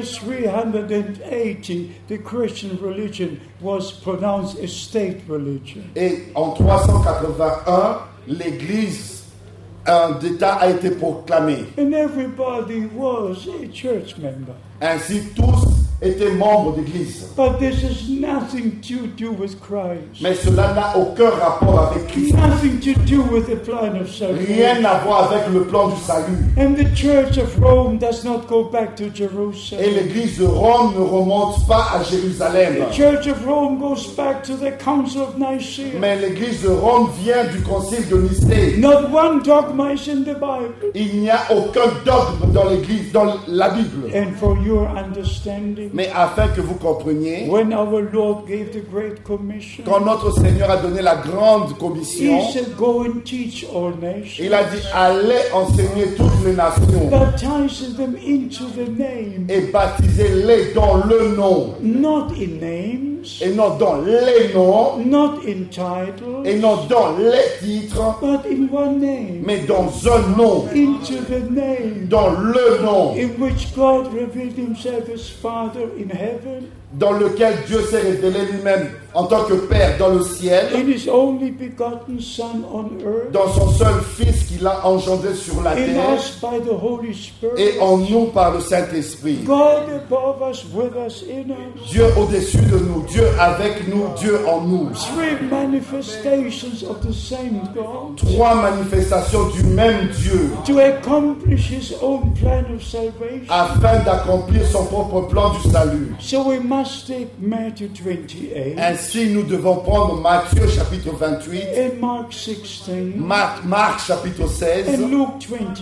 380, the Christian religion was pronounced a state religion. Et en 381, l'Église d'État a été proclamée. And everybody was a church member. Ainsi, tous étaient membres d'Église. But this has nothing to do with Christ. Mais cela n'a aucun rapport avec Christ. Nothing to do with the plan of Rien salvation. à voir avec le plan du salut. And the Church of Rome does not go back to Et Jerusalem. l'Église de Rome ne remonte pas à Jérusalem. The Church of Rome goes back to the Council of Nicaea. Mais l'Église de Rome vient du concile de Nicée. Not one dogma is in the Bible. Il n'y a aucun dogme dans l'Église, dans la Bible. And for your understanding, Mais afin que vous compreniez, when our Lord gave the Great Commission, quand notre Seigneur a donné la grande commission, He said, go and teach all nations, il a dit allez enseigner toutes les nations baptizing them into the name, et baptisez-les dans le nom. not in names, Et non dans les noms, not in titles, et non dans les titres, but in one name, mais dans un nom, into the name dans le nom, in which God revealed Himself as Father in heaven, dans lequel Dieu s'est révélé lui-même en tant que Père dans le ciel, in His only begotten Son on earth, dans son seul Fils qu'il a engendré sur la in terre, us by the Holy Spirit, et en nous par le Saint-Esprit. God above us, with us, in us. Dieu au-dessus de nous, Dieu avec nous, Dieu en nous. Three manifestations of the same God Trois manifestations du même Dieu to accomplish His own plan of salvation. afin d'accomplir son propre plan du salut. So we must take Matthew 28 Ainsi, nous devons prendre Matthieu chapitre 28, and Mark 16 Marc chapitre 16, and Luke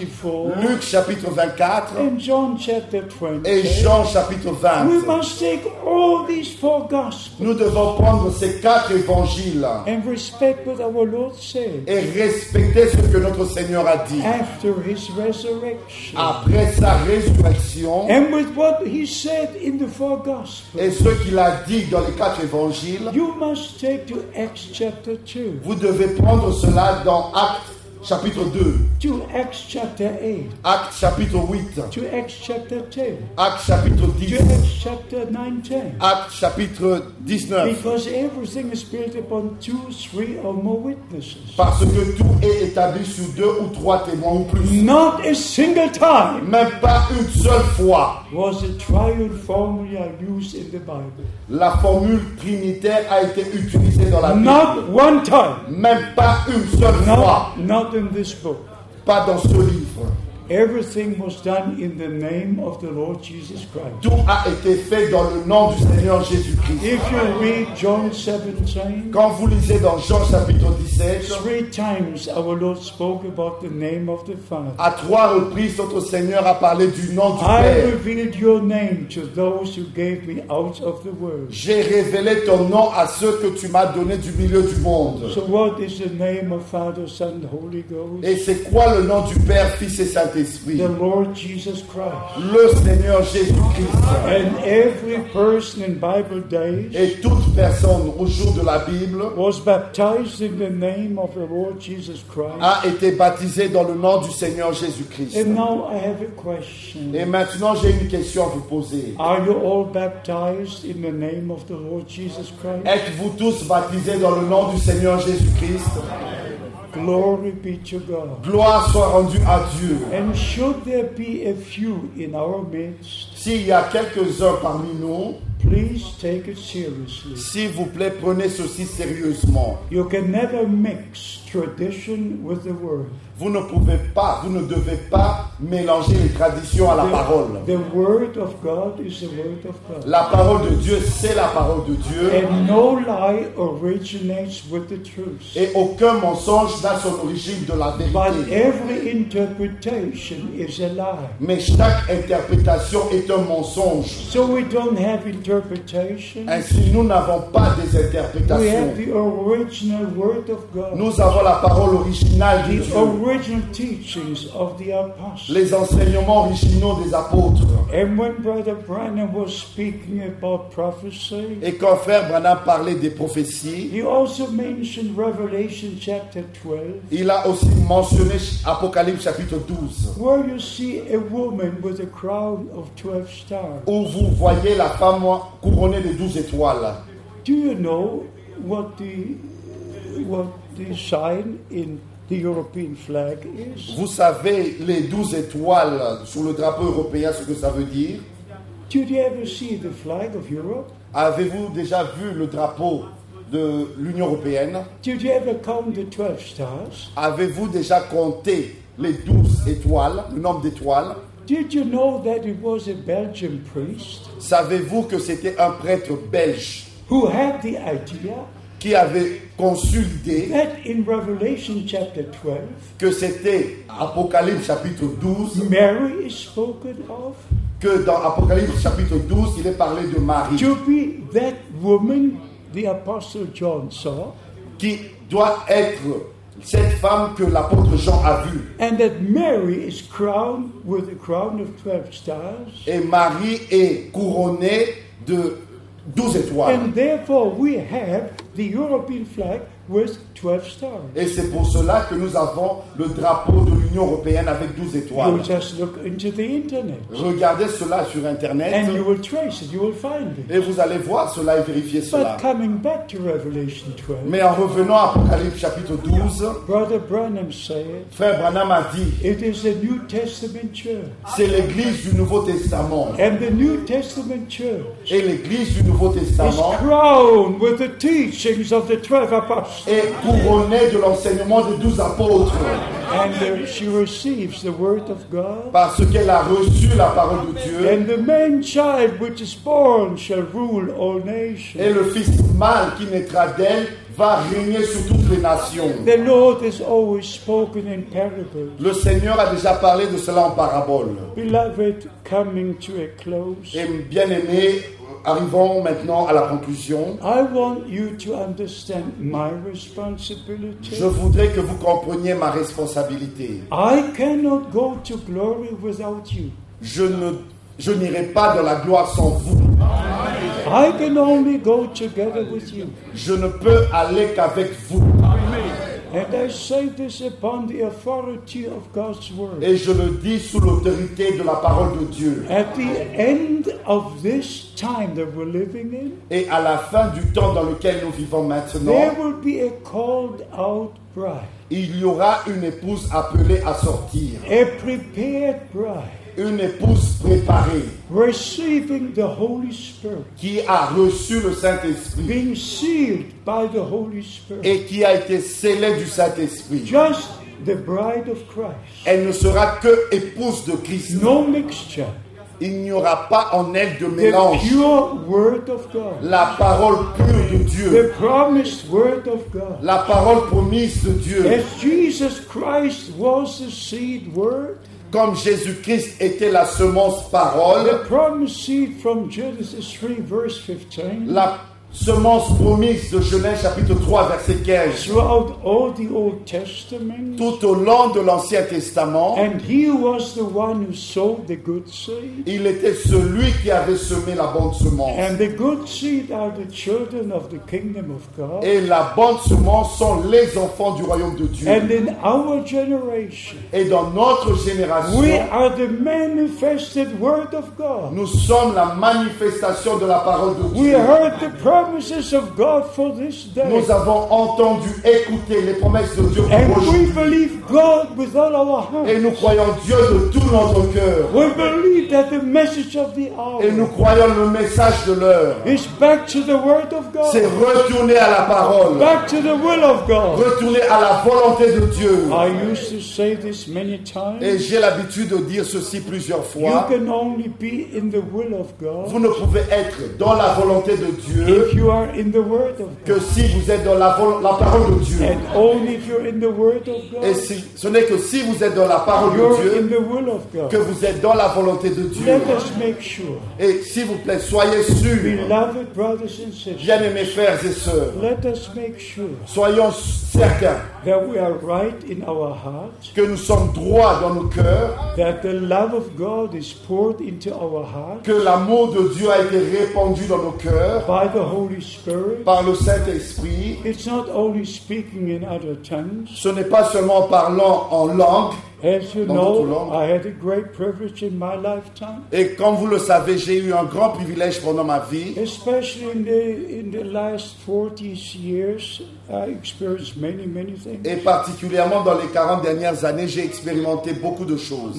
24 Luc chapitre 24 and John chapter 20. et Jean chapitre We 20. must take all these four Gospels Nous devons prendre ces quatre évangiles and respect what our Lord said et respecter ce que notre Seigneur a dit. after His resurrection Après sa résurrection and with what He said in the four Gospels. et ce qu'il a dit dans les quatre évangiles, You must take to Acts chapter 2. vous devez prendre cela dans Actes chapitre 2, to Acts chapter 8, Actes chapitre 8, to Acts chapter 10, Actes chapitre 10, to Acts chapter 9, 10. Actes chapitre 19. Because everything is built upon 2, 3 or more witnesses. Parce que tout est établi sur 2 ou 3 témoins ou plus. Not a single time Même pas une seule fois. was a triune formula used in the Bible. La formule trinitaire a été utilisée dans la Bible. Not one time. Même pas une seule fois. Not in this book. Pas dans ce livre. Everything was done in the name of the Lord Jesus Christ. Tout a été fait dans le nom du Seigneur Jésus-Christ. If you read John 17, Quand vous lisez dans Jean chapitre 17, 3 times our Lord spoke about the name of the Father. à 3 reprises, notre Seigneur a parlé du nom du I Père. revealed your name to those who gave me out of the world. J'ai révélé ton nom à ceux que tu m'as donné du milieu du monde. So what is the name of Father, Son, Holy Ghost? Et c'est quoi le nom du Père, Fils et Saint-Esprit? The Lord Jesus Christ. Le Seigneur Jésus-Christ. And every person in Bible days Et toute personne au jour de la Bible was baptized in the name of the Lord Jesus Christ. a été baptisé dans le nom du Seigneur Jésus-Christ. And now I have a question. Et maintenant, j'ai une question à vous poser. Are you all baptized in the name of the Lord Jesus Christ? Êtes-vous tous baptisés dans le nom du Seigneur Jésus-Christ? Glory be to God. Gloire soit rendue à Dieu. And should there be a few in our midst, S'il y a quelques-uns parmi nous, please take it seriously. s'il vous plaît, prenez ceci sérieusement. You can never mix tradition with the word. Vous ne pouvez pas, vous ne devez pas mélanger les traditions à la parole. The word of God is the word of God. La parole de Dieu, c'est la parole de Dieu. And no lie originates with the truth. Et aucun mensonge n'a son origine de la But vérité. every interpretation is a lie. Mais chaque interprétation est un mensonge. So we don't have interpretation. Ainsi, nous n'avons pas des We have interprétations. the original word of God. Nous avons la parole originale de The Dieu. original teachings of the apostles. Les enseignements originaux des apôtres. And when Brother Branham was speaking about prophecy, Et quand frère Branham parlait des prophéties, he also mentioned Revelation chapter 12, il a aussi mentionné Apocalypse chapitre 12, where you see a woman with a crown of 12 stars. où vous voyez la femme couronnée de 12 étoiles. Do you know what the sign in the European flag is? Vous savez les 12 étoiles sur le drapeau européen, ce que ça veut dire? Did you ever see the flag of Europe? Avez-vous déjà vu le drapeau de l'Union européenne? Did you ever count the 12 stars? Avez-vous déjà compté les 12 étoiles, le nombre d'étoiles? Did you know that it was a Belgian priest Savez-vous que c'était un prêtre belge who had the idea qui avait conçu l'idée that in Revelation chapter 12, que c'était Apocalypse chapitre 12, Mary is spoken of que dans Apocalypse chapitre 12, il est parlé de Marie, to be that woman the Apostle John saw, qui doit être cette femme que l'apôtre Jean a vue. and that Mary is crowned with a crown of 12 stars, Et Marie est couronnée de 12 étoiles. and therefore we have the European flag with 12 stars. Et c'est pour cela que nous avons le drapeau de l'Union européenne avec 12 You étoiles. just look into the internet Regardez cela sur Internet and you will trace it, you will find it. et vous allez voir cela et vérifier cela. But coming back to Revelation 12, Mais en revenant à Apocalypse chapitre 12, Brother Branham said, frère Branham a dit, it is the New Testament church. c'est l'église du Nouveau Testament. And the New Testament church Et l'église du Nouveau is Testament crowned with the teachings of the 12 apostles. est couronnée de l'enseignement des 12 apôtres And she receives the word of God. parce qu'elle a reçu la parole de Dieu. And the man child which is born shall rule all Et nations. le fils mâle qui naîtra d'elle va régner sur toutes les nations. The Lord has always spoken in parables. Le Seigneur a déjà parlé de cela en parabole. Beloved, coming to a close, Et bien aimés, arrivons maintenant à la conclusion. I want you to understand my responsibility. Je voudrais que vous compreniez ma responsabilité. I cannot go to glory without you. Je n'irai pas dans la gloire sans vous. I can only go together with you. Je ne peux aller qu'avec vous. And I say this upon the authority of God's word. Et je le dis sous l'autorité de la parole de Dieu. At the end of this time that we're living in, Et à la fin du temps dans lequel nous vivons maintenant, there will be a called out bride. Il y aura une épouse appelée à sortir. A prepared bride. Une épouse préparée. Receiving the Holy Spirit. Qui a reçu le Saint-Esprit. Being sealed by the Holy Spirit. Et qui a été scellée du Saint-Esprit. Just the bride of Christ. Elle ne sera que épouse de Christ. No mixture. Il n'y aura pas en elle de mélange. The pure word of God. La parole pure de Dieu. The promised word of God. La parole promise de Dieu. As Jesus Christ was the seed word. Comme Jésus-Christ était la semence parole. The promised seed from Genesis 3 verse 15. La semence promise de Genèse chapitre 3 verset 15. Throughout all the Old Testament. Tout au long de l'Ancien Testament. And he was the one who sowed the good seed. Il était celui qui avait semé la bonne semence. And the good seed are the children of the kingdom of God. Et la bonne semence sont les enfants du royaume de Dieu. And in our generation. Et dans notre génération. We are the manifested word of God. Nous sommes la manifestation de la parole de Dieu. We heard the promises of God for this day. Nous avons entendu, écouté les promesses de Dieu pour And we aujourd'hui. believe God with all our heart. Et nous croyons Dieu de tout notre cœur. We believe that the message of the hour Et nous croyons le message de l'heure. is back to the word of God. C'est retourner à la parole. Back to the will of God. Retourner à la volonté de Dieu. I used to say this many times. Et j'ai l'habitude de dire ceci plusieurs You fois. can only be in the will of God Vous ne pouvez être dans la volonté de Dieu if you are in the word of que God. si vous êtes dans la parole de Dieu. And only if you're in the word of Et God, ce n'est que si vous êtes dans la parole you're de Dieu in the will of que God. vous êtes dans la volonté de Dieu. Let us make sure, Et s'il vous plaît, soyez sûrs, beloved brothers and sisters, bien-aimés frères et sœurs, let us make sure soyons certains that we are right in our hearts, que nous sommes droits dans nos cœurs, that the love of God is poured into our hearts que l'amour de Dieu a été répandu dans nos cœurs by the Holy Spirit. par le Saint-Esprit. It's not only speaking in other tongues. Ce n'est pas seulement en parlant en langue. As you Dans d'autres know, langues. I had a great privilege in my lifetime, Et comme vous le savez, j'ai eu un grand privilège pendant ma vie. especially in the last 40 years. I experienced many things. Et particulièrement dans les 40 dernières années, j'ai expérimenté beaucoup de choses.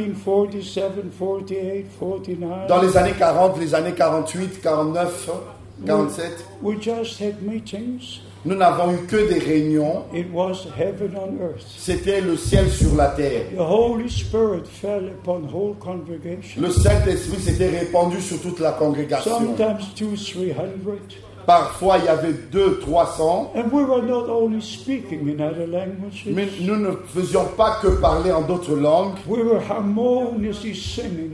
1947, 48, 49. Dans les années 40, les années 48, 49, 47, We just had meetings. nous n'avons eu que des réunions. It was heaven on earth. C'était le ciel sur la terre. The Holy Spirit fell upon whole congregation. Le Saint-Esprit s'était répandu sur toute la congrégation. Sometimes 200, 300. Parfois, il y avait 200-300. And we were not only speaking in other languages. Mais nous ne faisions pas que parler en d'autres langues. We were harmoniously singing.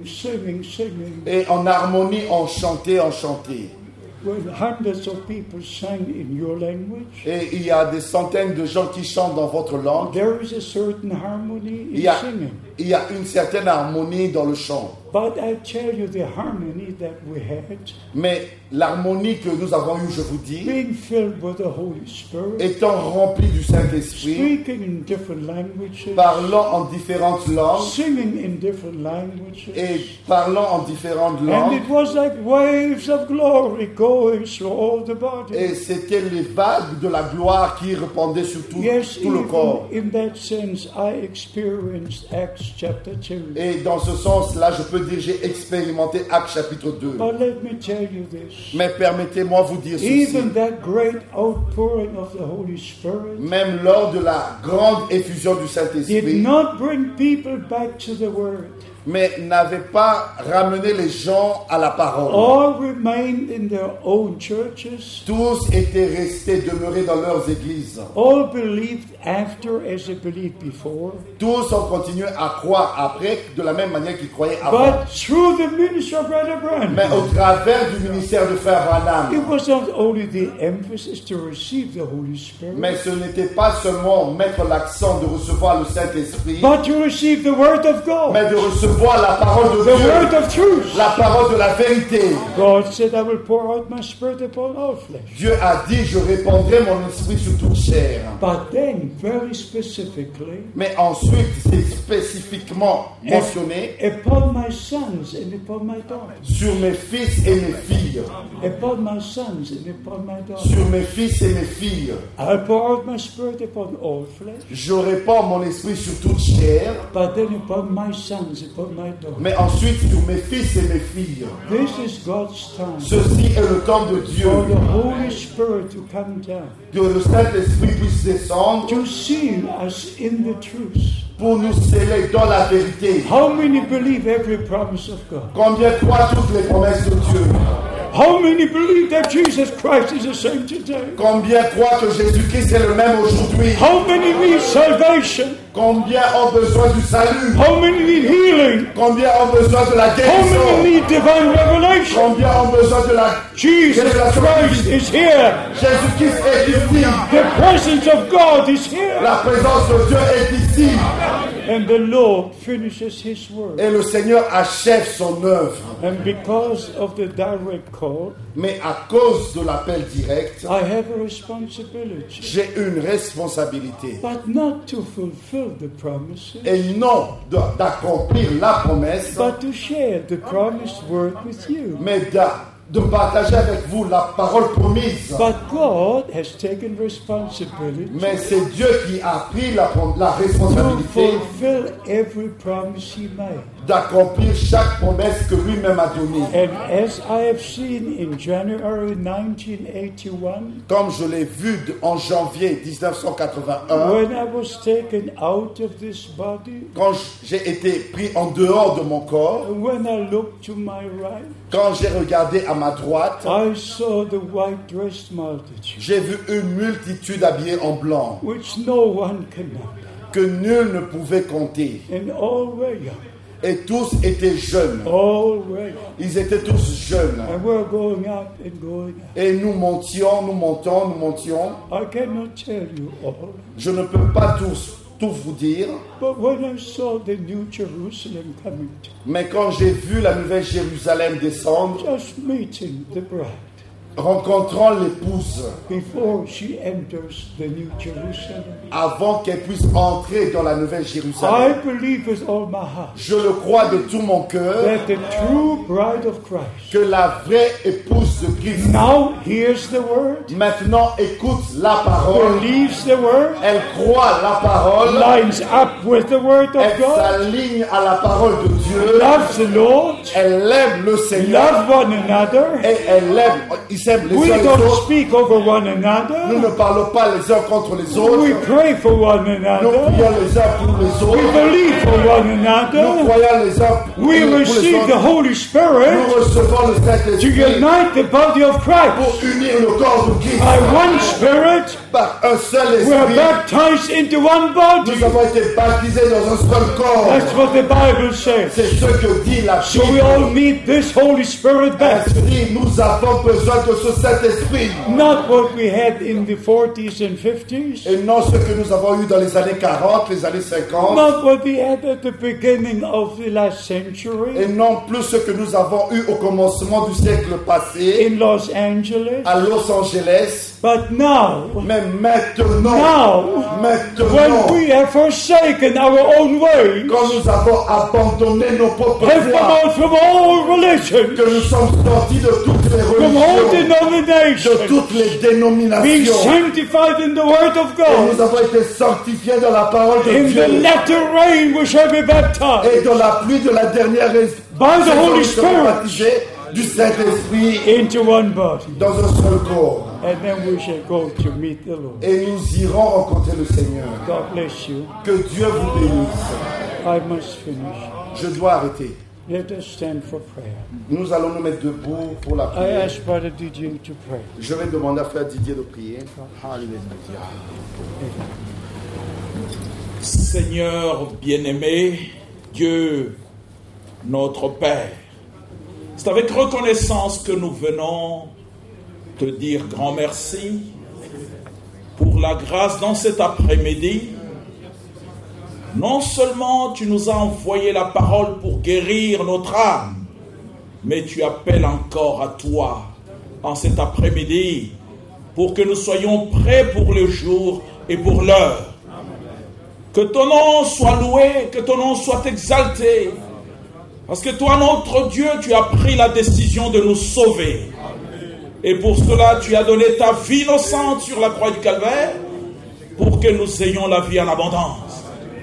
Et en harmonie, on chantait. When hundreds of people sang in your language, Et il y a des centaines de gens qui chantent dans votre langue. there is a certain harmony Il in y a, singing. il y a une certaine harmonie dans le chant. But I tell you, the harmony that we had, Mais l'harmonie que nous avons eue, je vous dis, being filled with the Holy Spirit, étant remplie du Saint-Esprit, speaking in different languages, parlant en différentes langues singing in different languages, et parlant en différentes and langues. it was like waves of glory going through all the body. Et c'était les vagues de la gloire qui répandaient sur tout, Yes, tout le corps. even in that sense, I experienced Acts chapter 2. Et dans ce sens-là, je peux dire j'ai expérimenté Actes chapitre 2. But let me tell you this. Mais permettez-moi vous dire ceci. Even that great outpouring of the Holy Spirit Même lors de la grande effusion du did Saint-Esprit, not bring people back to the Word. mais n'avait pas ramené les gens à la parole. All remained in their own churches. Tous étaient restés demeurés dans leurs églises. All believed after as they believed before. Tous ont continué à croire après de la même manière qu'ils croyaient avant. But through the ministry of Brother Mais Branham, au travers du ministère de Frère Branham, it was not only the emphasis to receive the Holy Spirit, mais ce n'était pas seulement mettre l'accent de recevoir le Saint-Esprit, but to receive the Word of God. mais de recevoir recevoir la parole de the Dieu, word of truth. la parole de la vérité. God said, I will pour out my spirit upon all flesh. Dieu a dit, je répandrai mon esprit sur toute chair. But then, very specifically, Mais ensuite, c'est spécifiquement mentionné upon my sons and upon my daughters. sur mes fils et mes filles. Upon my sons and upon my daughters. Sur mes fils et mes filles. I'll pour out my spirit upon all flesh. Je répands mon esprit sur toute chair. But then upon my sons, upon my daughters. Mais ensuite, sur mes fils et mes filles. This is God's time. Ceci est le temps de Dieu. For the Holy Spirit to come down. Que le Saint-Esprit puisse descendre To seal us in the truth. pour nous sceller dans la vérité. How many believe every promise of God? Combien croient toutes les promesses de Dieu? How many believe that Jesus Christ is the same today? Combien croient que Jésus-Christ est le même aujourd'hui? How many need salvation? Combien ont besoin du salut? How many need healing? Combien ont besoin de la How guérison? many need divine revelation? Combien ont besoin de la Jesus Christ is here. Jésus-Christ est ici. The presence of God is here. La présence de Dieu est ici. And the Lord finishes His work. Et le Seigneur achève son œuvre. And because of the direct call, Mais à cause de l'appel direct, I have a responsibility. j'ai une responsabilité. But not to fulfill the promises, Et non d'accomplir la promesse, but to share the promised word with you. mais de partager avec vous la parole promise. But God has taken responsibility Mais c'est Dieu qui a pris la to responsabilité fulfill every promise He made. d'accomplir chaque promesse que lui-même a donnée. And as I have seen in January 1981, Comme je l'ai vu en janvier 1981, when I was taken out of this body, quand j'ai été pris en dehors de mon corps, and when I looked to my right, quand j'ai regardé à ma droite, I saw the white-dressed multitude, j'ai vu une multitude habillée en blanc, which no one can number, que nul ne pouvait compter. and all were young, Et tous étaient jeunes. all were young, Ils étaient tous jeunes. and we're going up and going up. Et nous montions, nous montons, nous montions. I cannot tell you all, Je ne peux pas tout vous dire, but when I saw the New Jerusalem coming, mais quand j'ai vu la nouvelle Jérusalem descendre, just meeting the bride, rencontrant l'épouse, before she enters the New Jerusalem, avant qu'elle puisse entrer dans la nouvelle I Jérusalem, believe with all my heart je le crois de tout mon cœur, that the true bride of Christ que la vraie épouse de Christ now hears the word, maintenant écoute la parole, believes the word, elle croit la parole, lines up with the word of elle God, s'aligne à la parole de Dieu, loves the Lord, elle aime le Seigneur love one another. et elle aime, ils s'aiment les We uns les don't autres. speak over one Nous another. ne parlons pas les uns contre les autres. We pray for one Nous another. prions les uns pour les We autres. believe for one Nous another. croyons les uns pour We les receive the autres. Holy Nous Spirit recevons le to Saint-Esprit unite the body of Christ. pour unir le corps de Christ By one Spirit, par un seul we are esprit. baptized into one body. Nous avons été baptisés dans un seul corps. That's what the Bible says. C'est ce que dit la So we all Bible. need this Holy Spirit back. Ainsi, nous avons besoin de ce Saint-Esprit. Not what we had in the 40s and 50s. Et non ce que nous avons eu dans les années 40, les années 50. Not what we had at the beginning of the last Et century non plus ce que nous avons eu au commencement du siècle passé in Los Angeles. à Los Angeles. But now, Mais maintenant, when we have forsaken our own ways, quand nous avons abandonné nos propres have come voies, out from all religions, que nous sommes sortis de toutes les from all religions, de denominations, toutes les being dénominations, sanctified in the Word of et nous God, avons été sanctifiés dans la parole de in the Dieu, latter rain we shall be baptized et dans la pluie de la dernière by the saison, Holy nous serons Spirit baptisés du Saint-Esprit into one body. dans un seul corps. And then we shall go to meet the Lord. Et nous irons rencontrer le Seigneur. God bless you. Que Dieu vous bénisse. I must finish. Je dois arrêter. Let us stand for prayer. Nous allons nous mettre debout pour la I prière. ask Brother Didier to pray. Je vais demander à Frère Didier de prier. Alléluia. Seigneur bien-aimé, Dieu notre Père, c'est avec reconnaissance que nous venons te dire grand merci pour la grâce dans cet après-midi Non seulement tu nous as envoyé la parole pour guérir notre âme, mais tu appelles encore à toi en cet après-midi pour que nous soyons prêts pour le jour et pour l'heure. Que ton nom soit loué, que ton nom soit exalté. Parce que toi, notre Dieu, tu as pris la décision de nous sauver. Et pour cela, tu as donné ta vie innocente sur la croix du Calvaire pour que nous ayons la vie en abondance.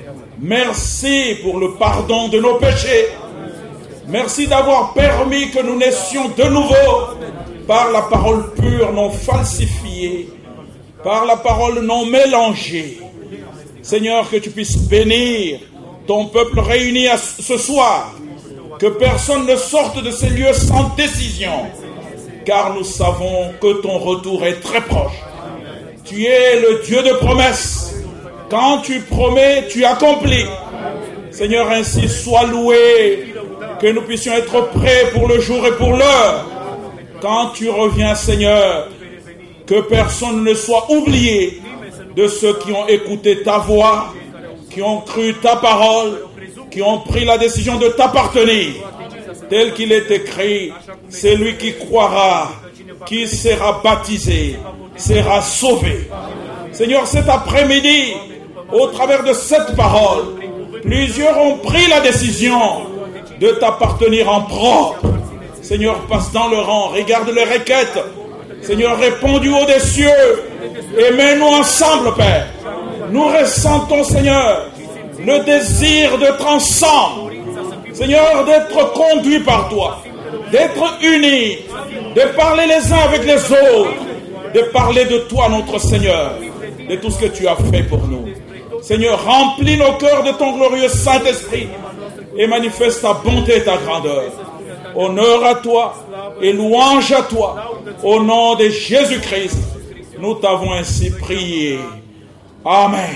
Merci pour le pardon de nos péchés. Merci d'avoir permis que nous naissions de nouveau par la parole pure, non falsifiée, par la parole non mélangée. Seigneur, que tu puisses bénir ton peuple réuni ce soir, que personne ne sorte de ces lieux sans décision, car nous savons que ton retour est très proche. Tu es le Dieu de promesses. Quand tu promets, tu accomplis. Seigneur, ainsi sois loué, que nous puissions être prêts pour le jour et pour l'heure. Quand tu reviens, Seigneur, que personne ne soit oublié de ceux qui ont écouté ta voix, qui ont cru ta parole, qui ont pris la décision de t'appartenir. Tel qu'il est écrit, c'est lui qui croira, qui sera baptisé, sera sauvé. Seigneur, cet après-midi, au travers de cette parole, plusieurs ont pris la décision de t'appartenir en propre. Seigneur, passe dans le rang, regarde les requêtes. Seigneur, réponds du haut des cieux et mets-nous ensemble, Père. Nous ressentons, Seigneur, le désir d'être ensemble. Seigneur, d'être conduits par toi, d'être unis, de parler les uns avec les autres, de parler de toi, notre Seigneur, de tout ce que tu as fait pour nous. Seigneur, remplis nos cœurs de ton glorieux Saint-Esprit et manifeste ta bonté et ta grandeur. Honneur à toi et louange à toi. Au nom de Jésus-Christ, nous t'avons ainsi prié. Amen.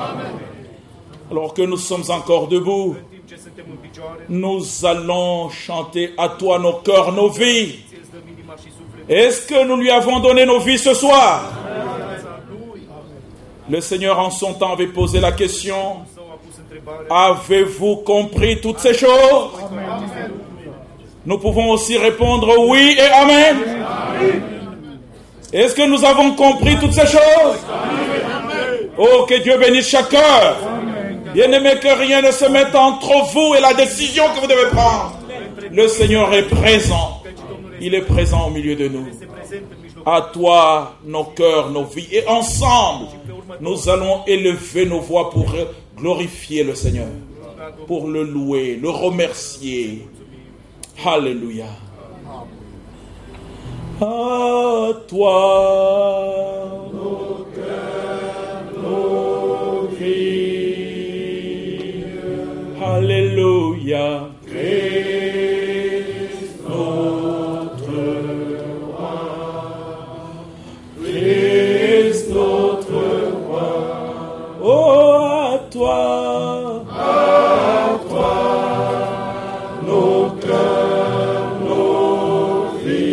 Alors que nous sommes encore debout, nous allons chanter à toi nos cœurs, nos vies. Est-ce que nous lui avons donné nos vies ce soir? Le Seigneur en son temps avait posé la question: avez-vous compris toutes ces choses? Nous pouvons aussi répondre oui et amen. Est-ce que nous avons compris toutes ces choses? Oh, que Dieu bénisse chaque cœur. Bien-aimé, que rien ne se mette entre vous et la décision que vous devez prendre. Le Seigneur est présent. Il est présent au milieu de nous. À toi, nos cœurs, nos vies. Et ensemble, nous allons élever nos voix pour glorifier le Seigneur, pour le louer, le remercier. Alléluia. À toi, nos cœurs, nos vies. Alléluia. Christ notre roi. Christ notre roi. Oh, à toi. Nos cœurs, nos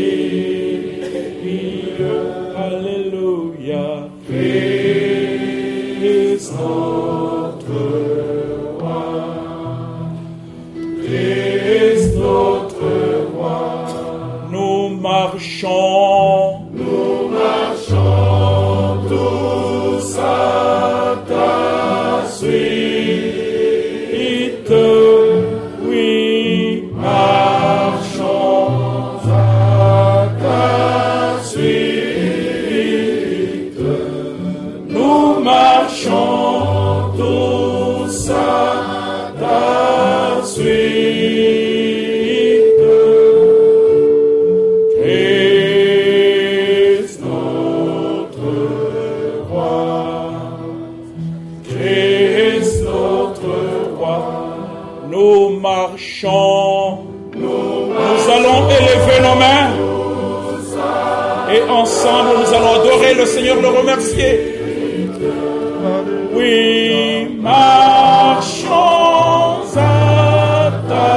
vies. Alléluia. Christ notre roi. Christ notre roi. Nous marchons tous à ta suite. Oui, marchons à ta suite. Nous marchons tous à ta suite. Christ notre roi. Christ notre roi. Nous marchons. Nous allons élever nos mains. Et ensemble, nous allons adorer le Seigneur, le remercier. Oui, marchons à ta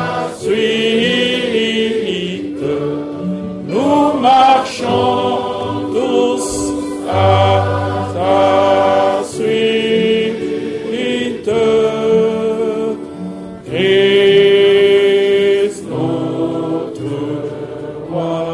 suite. Nous marchons tous à ta suite. Gloire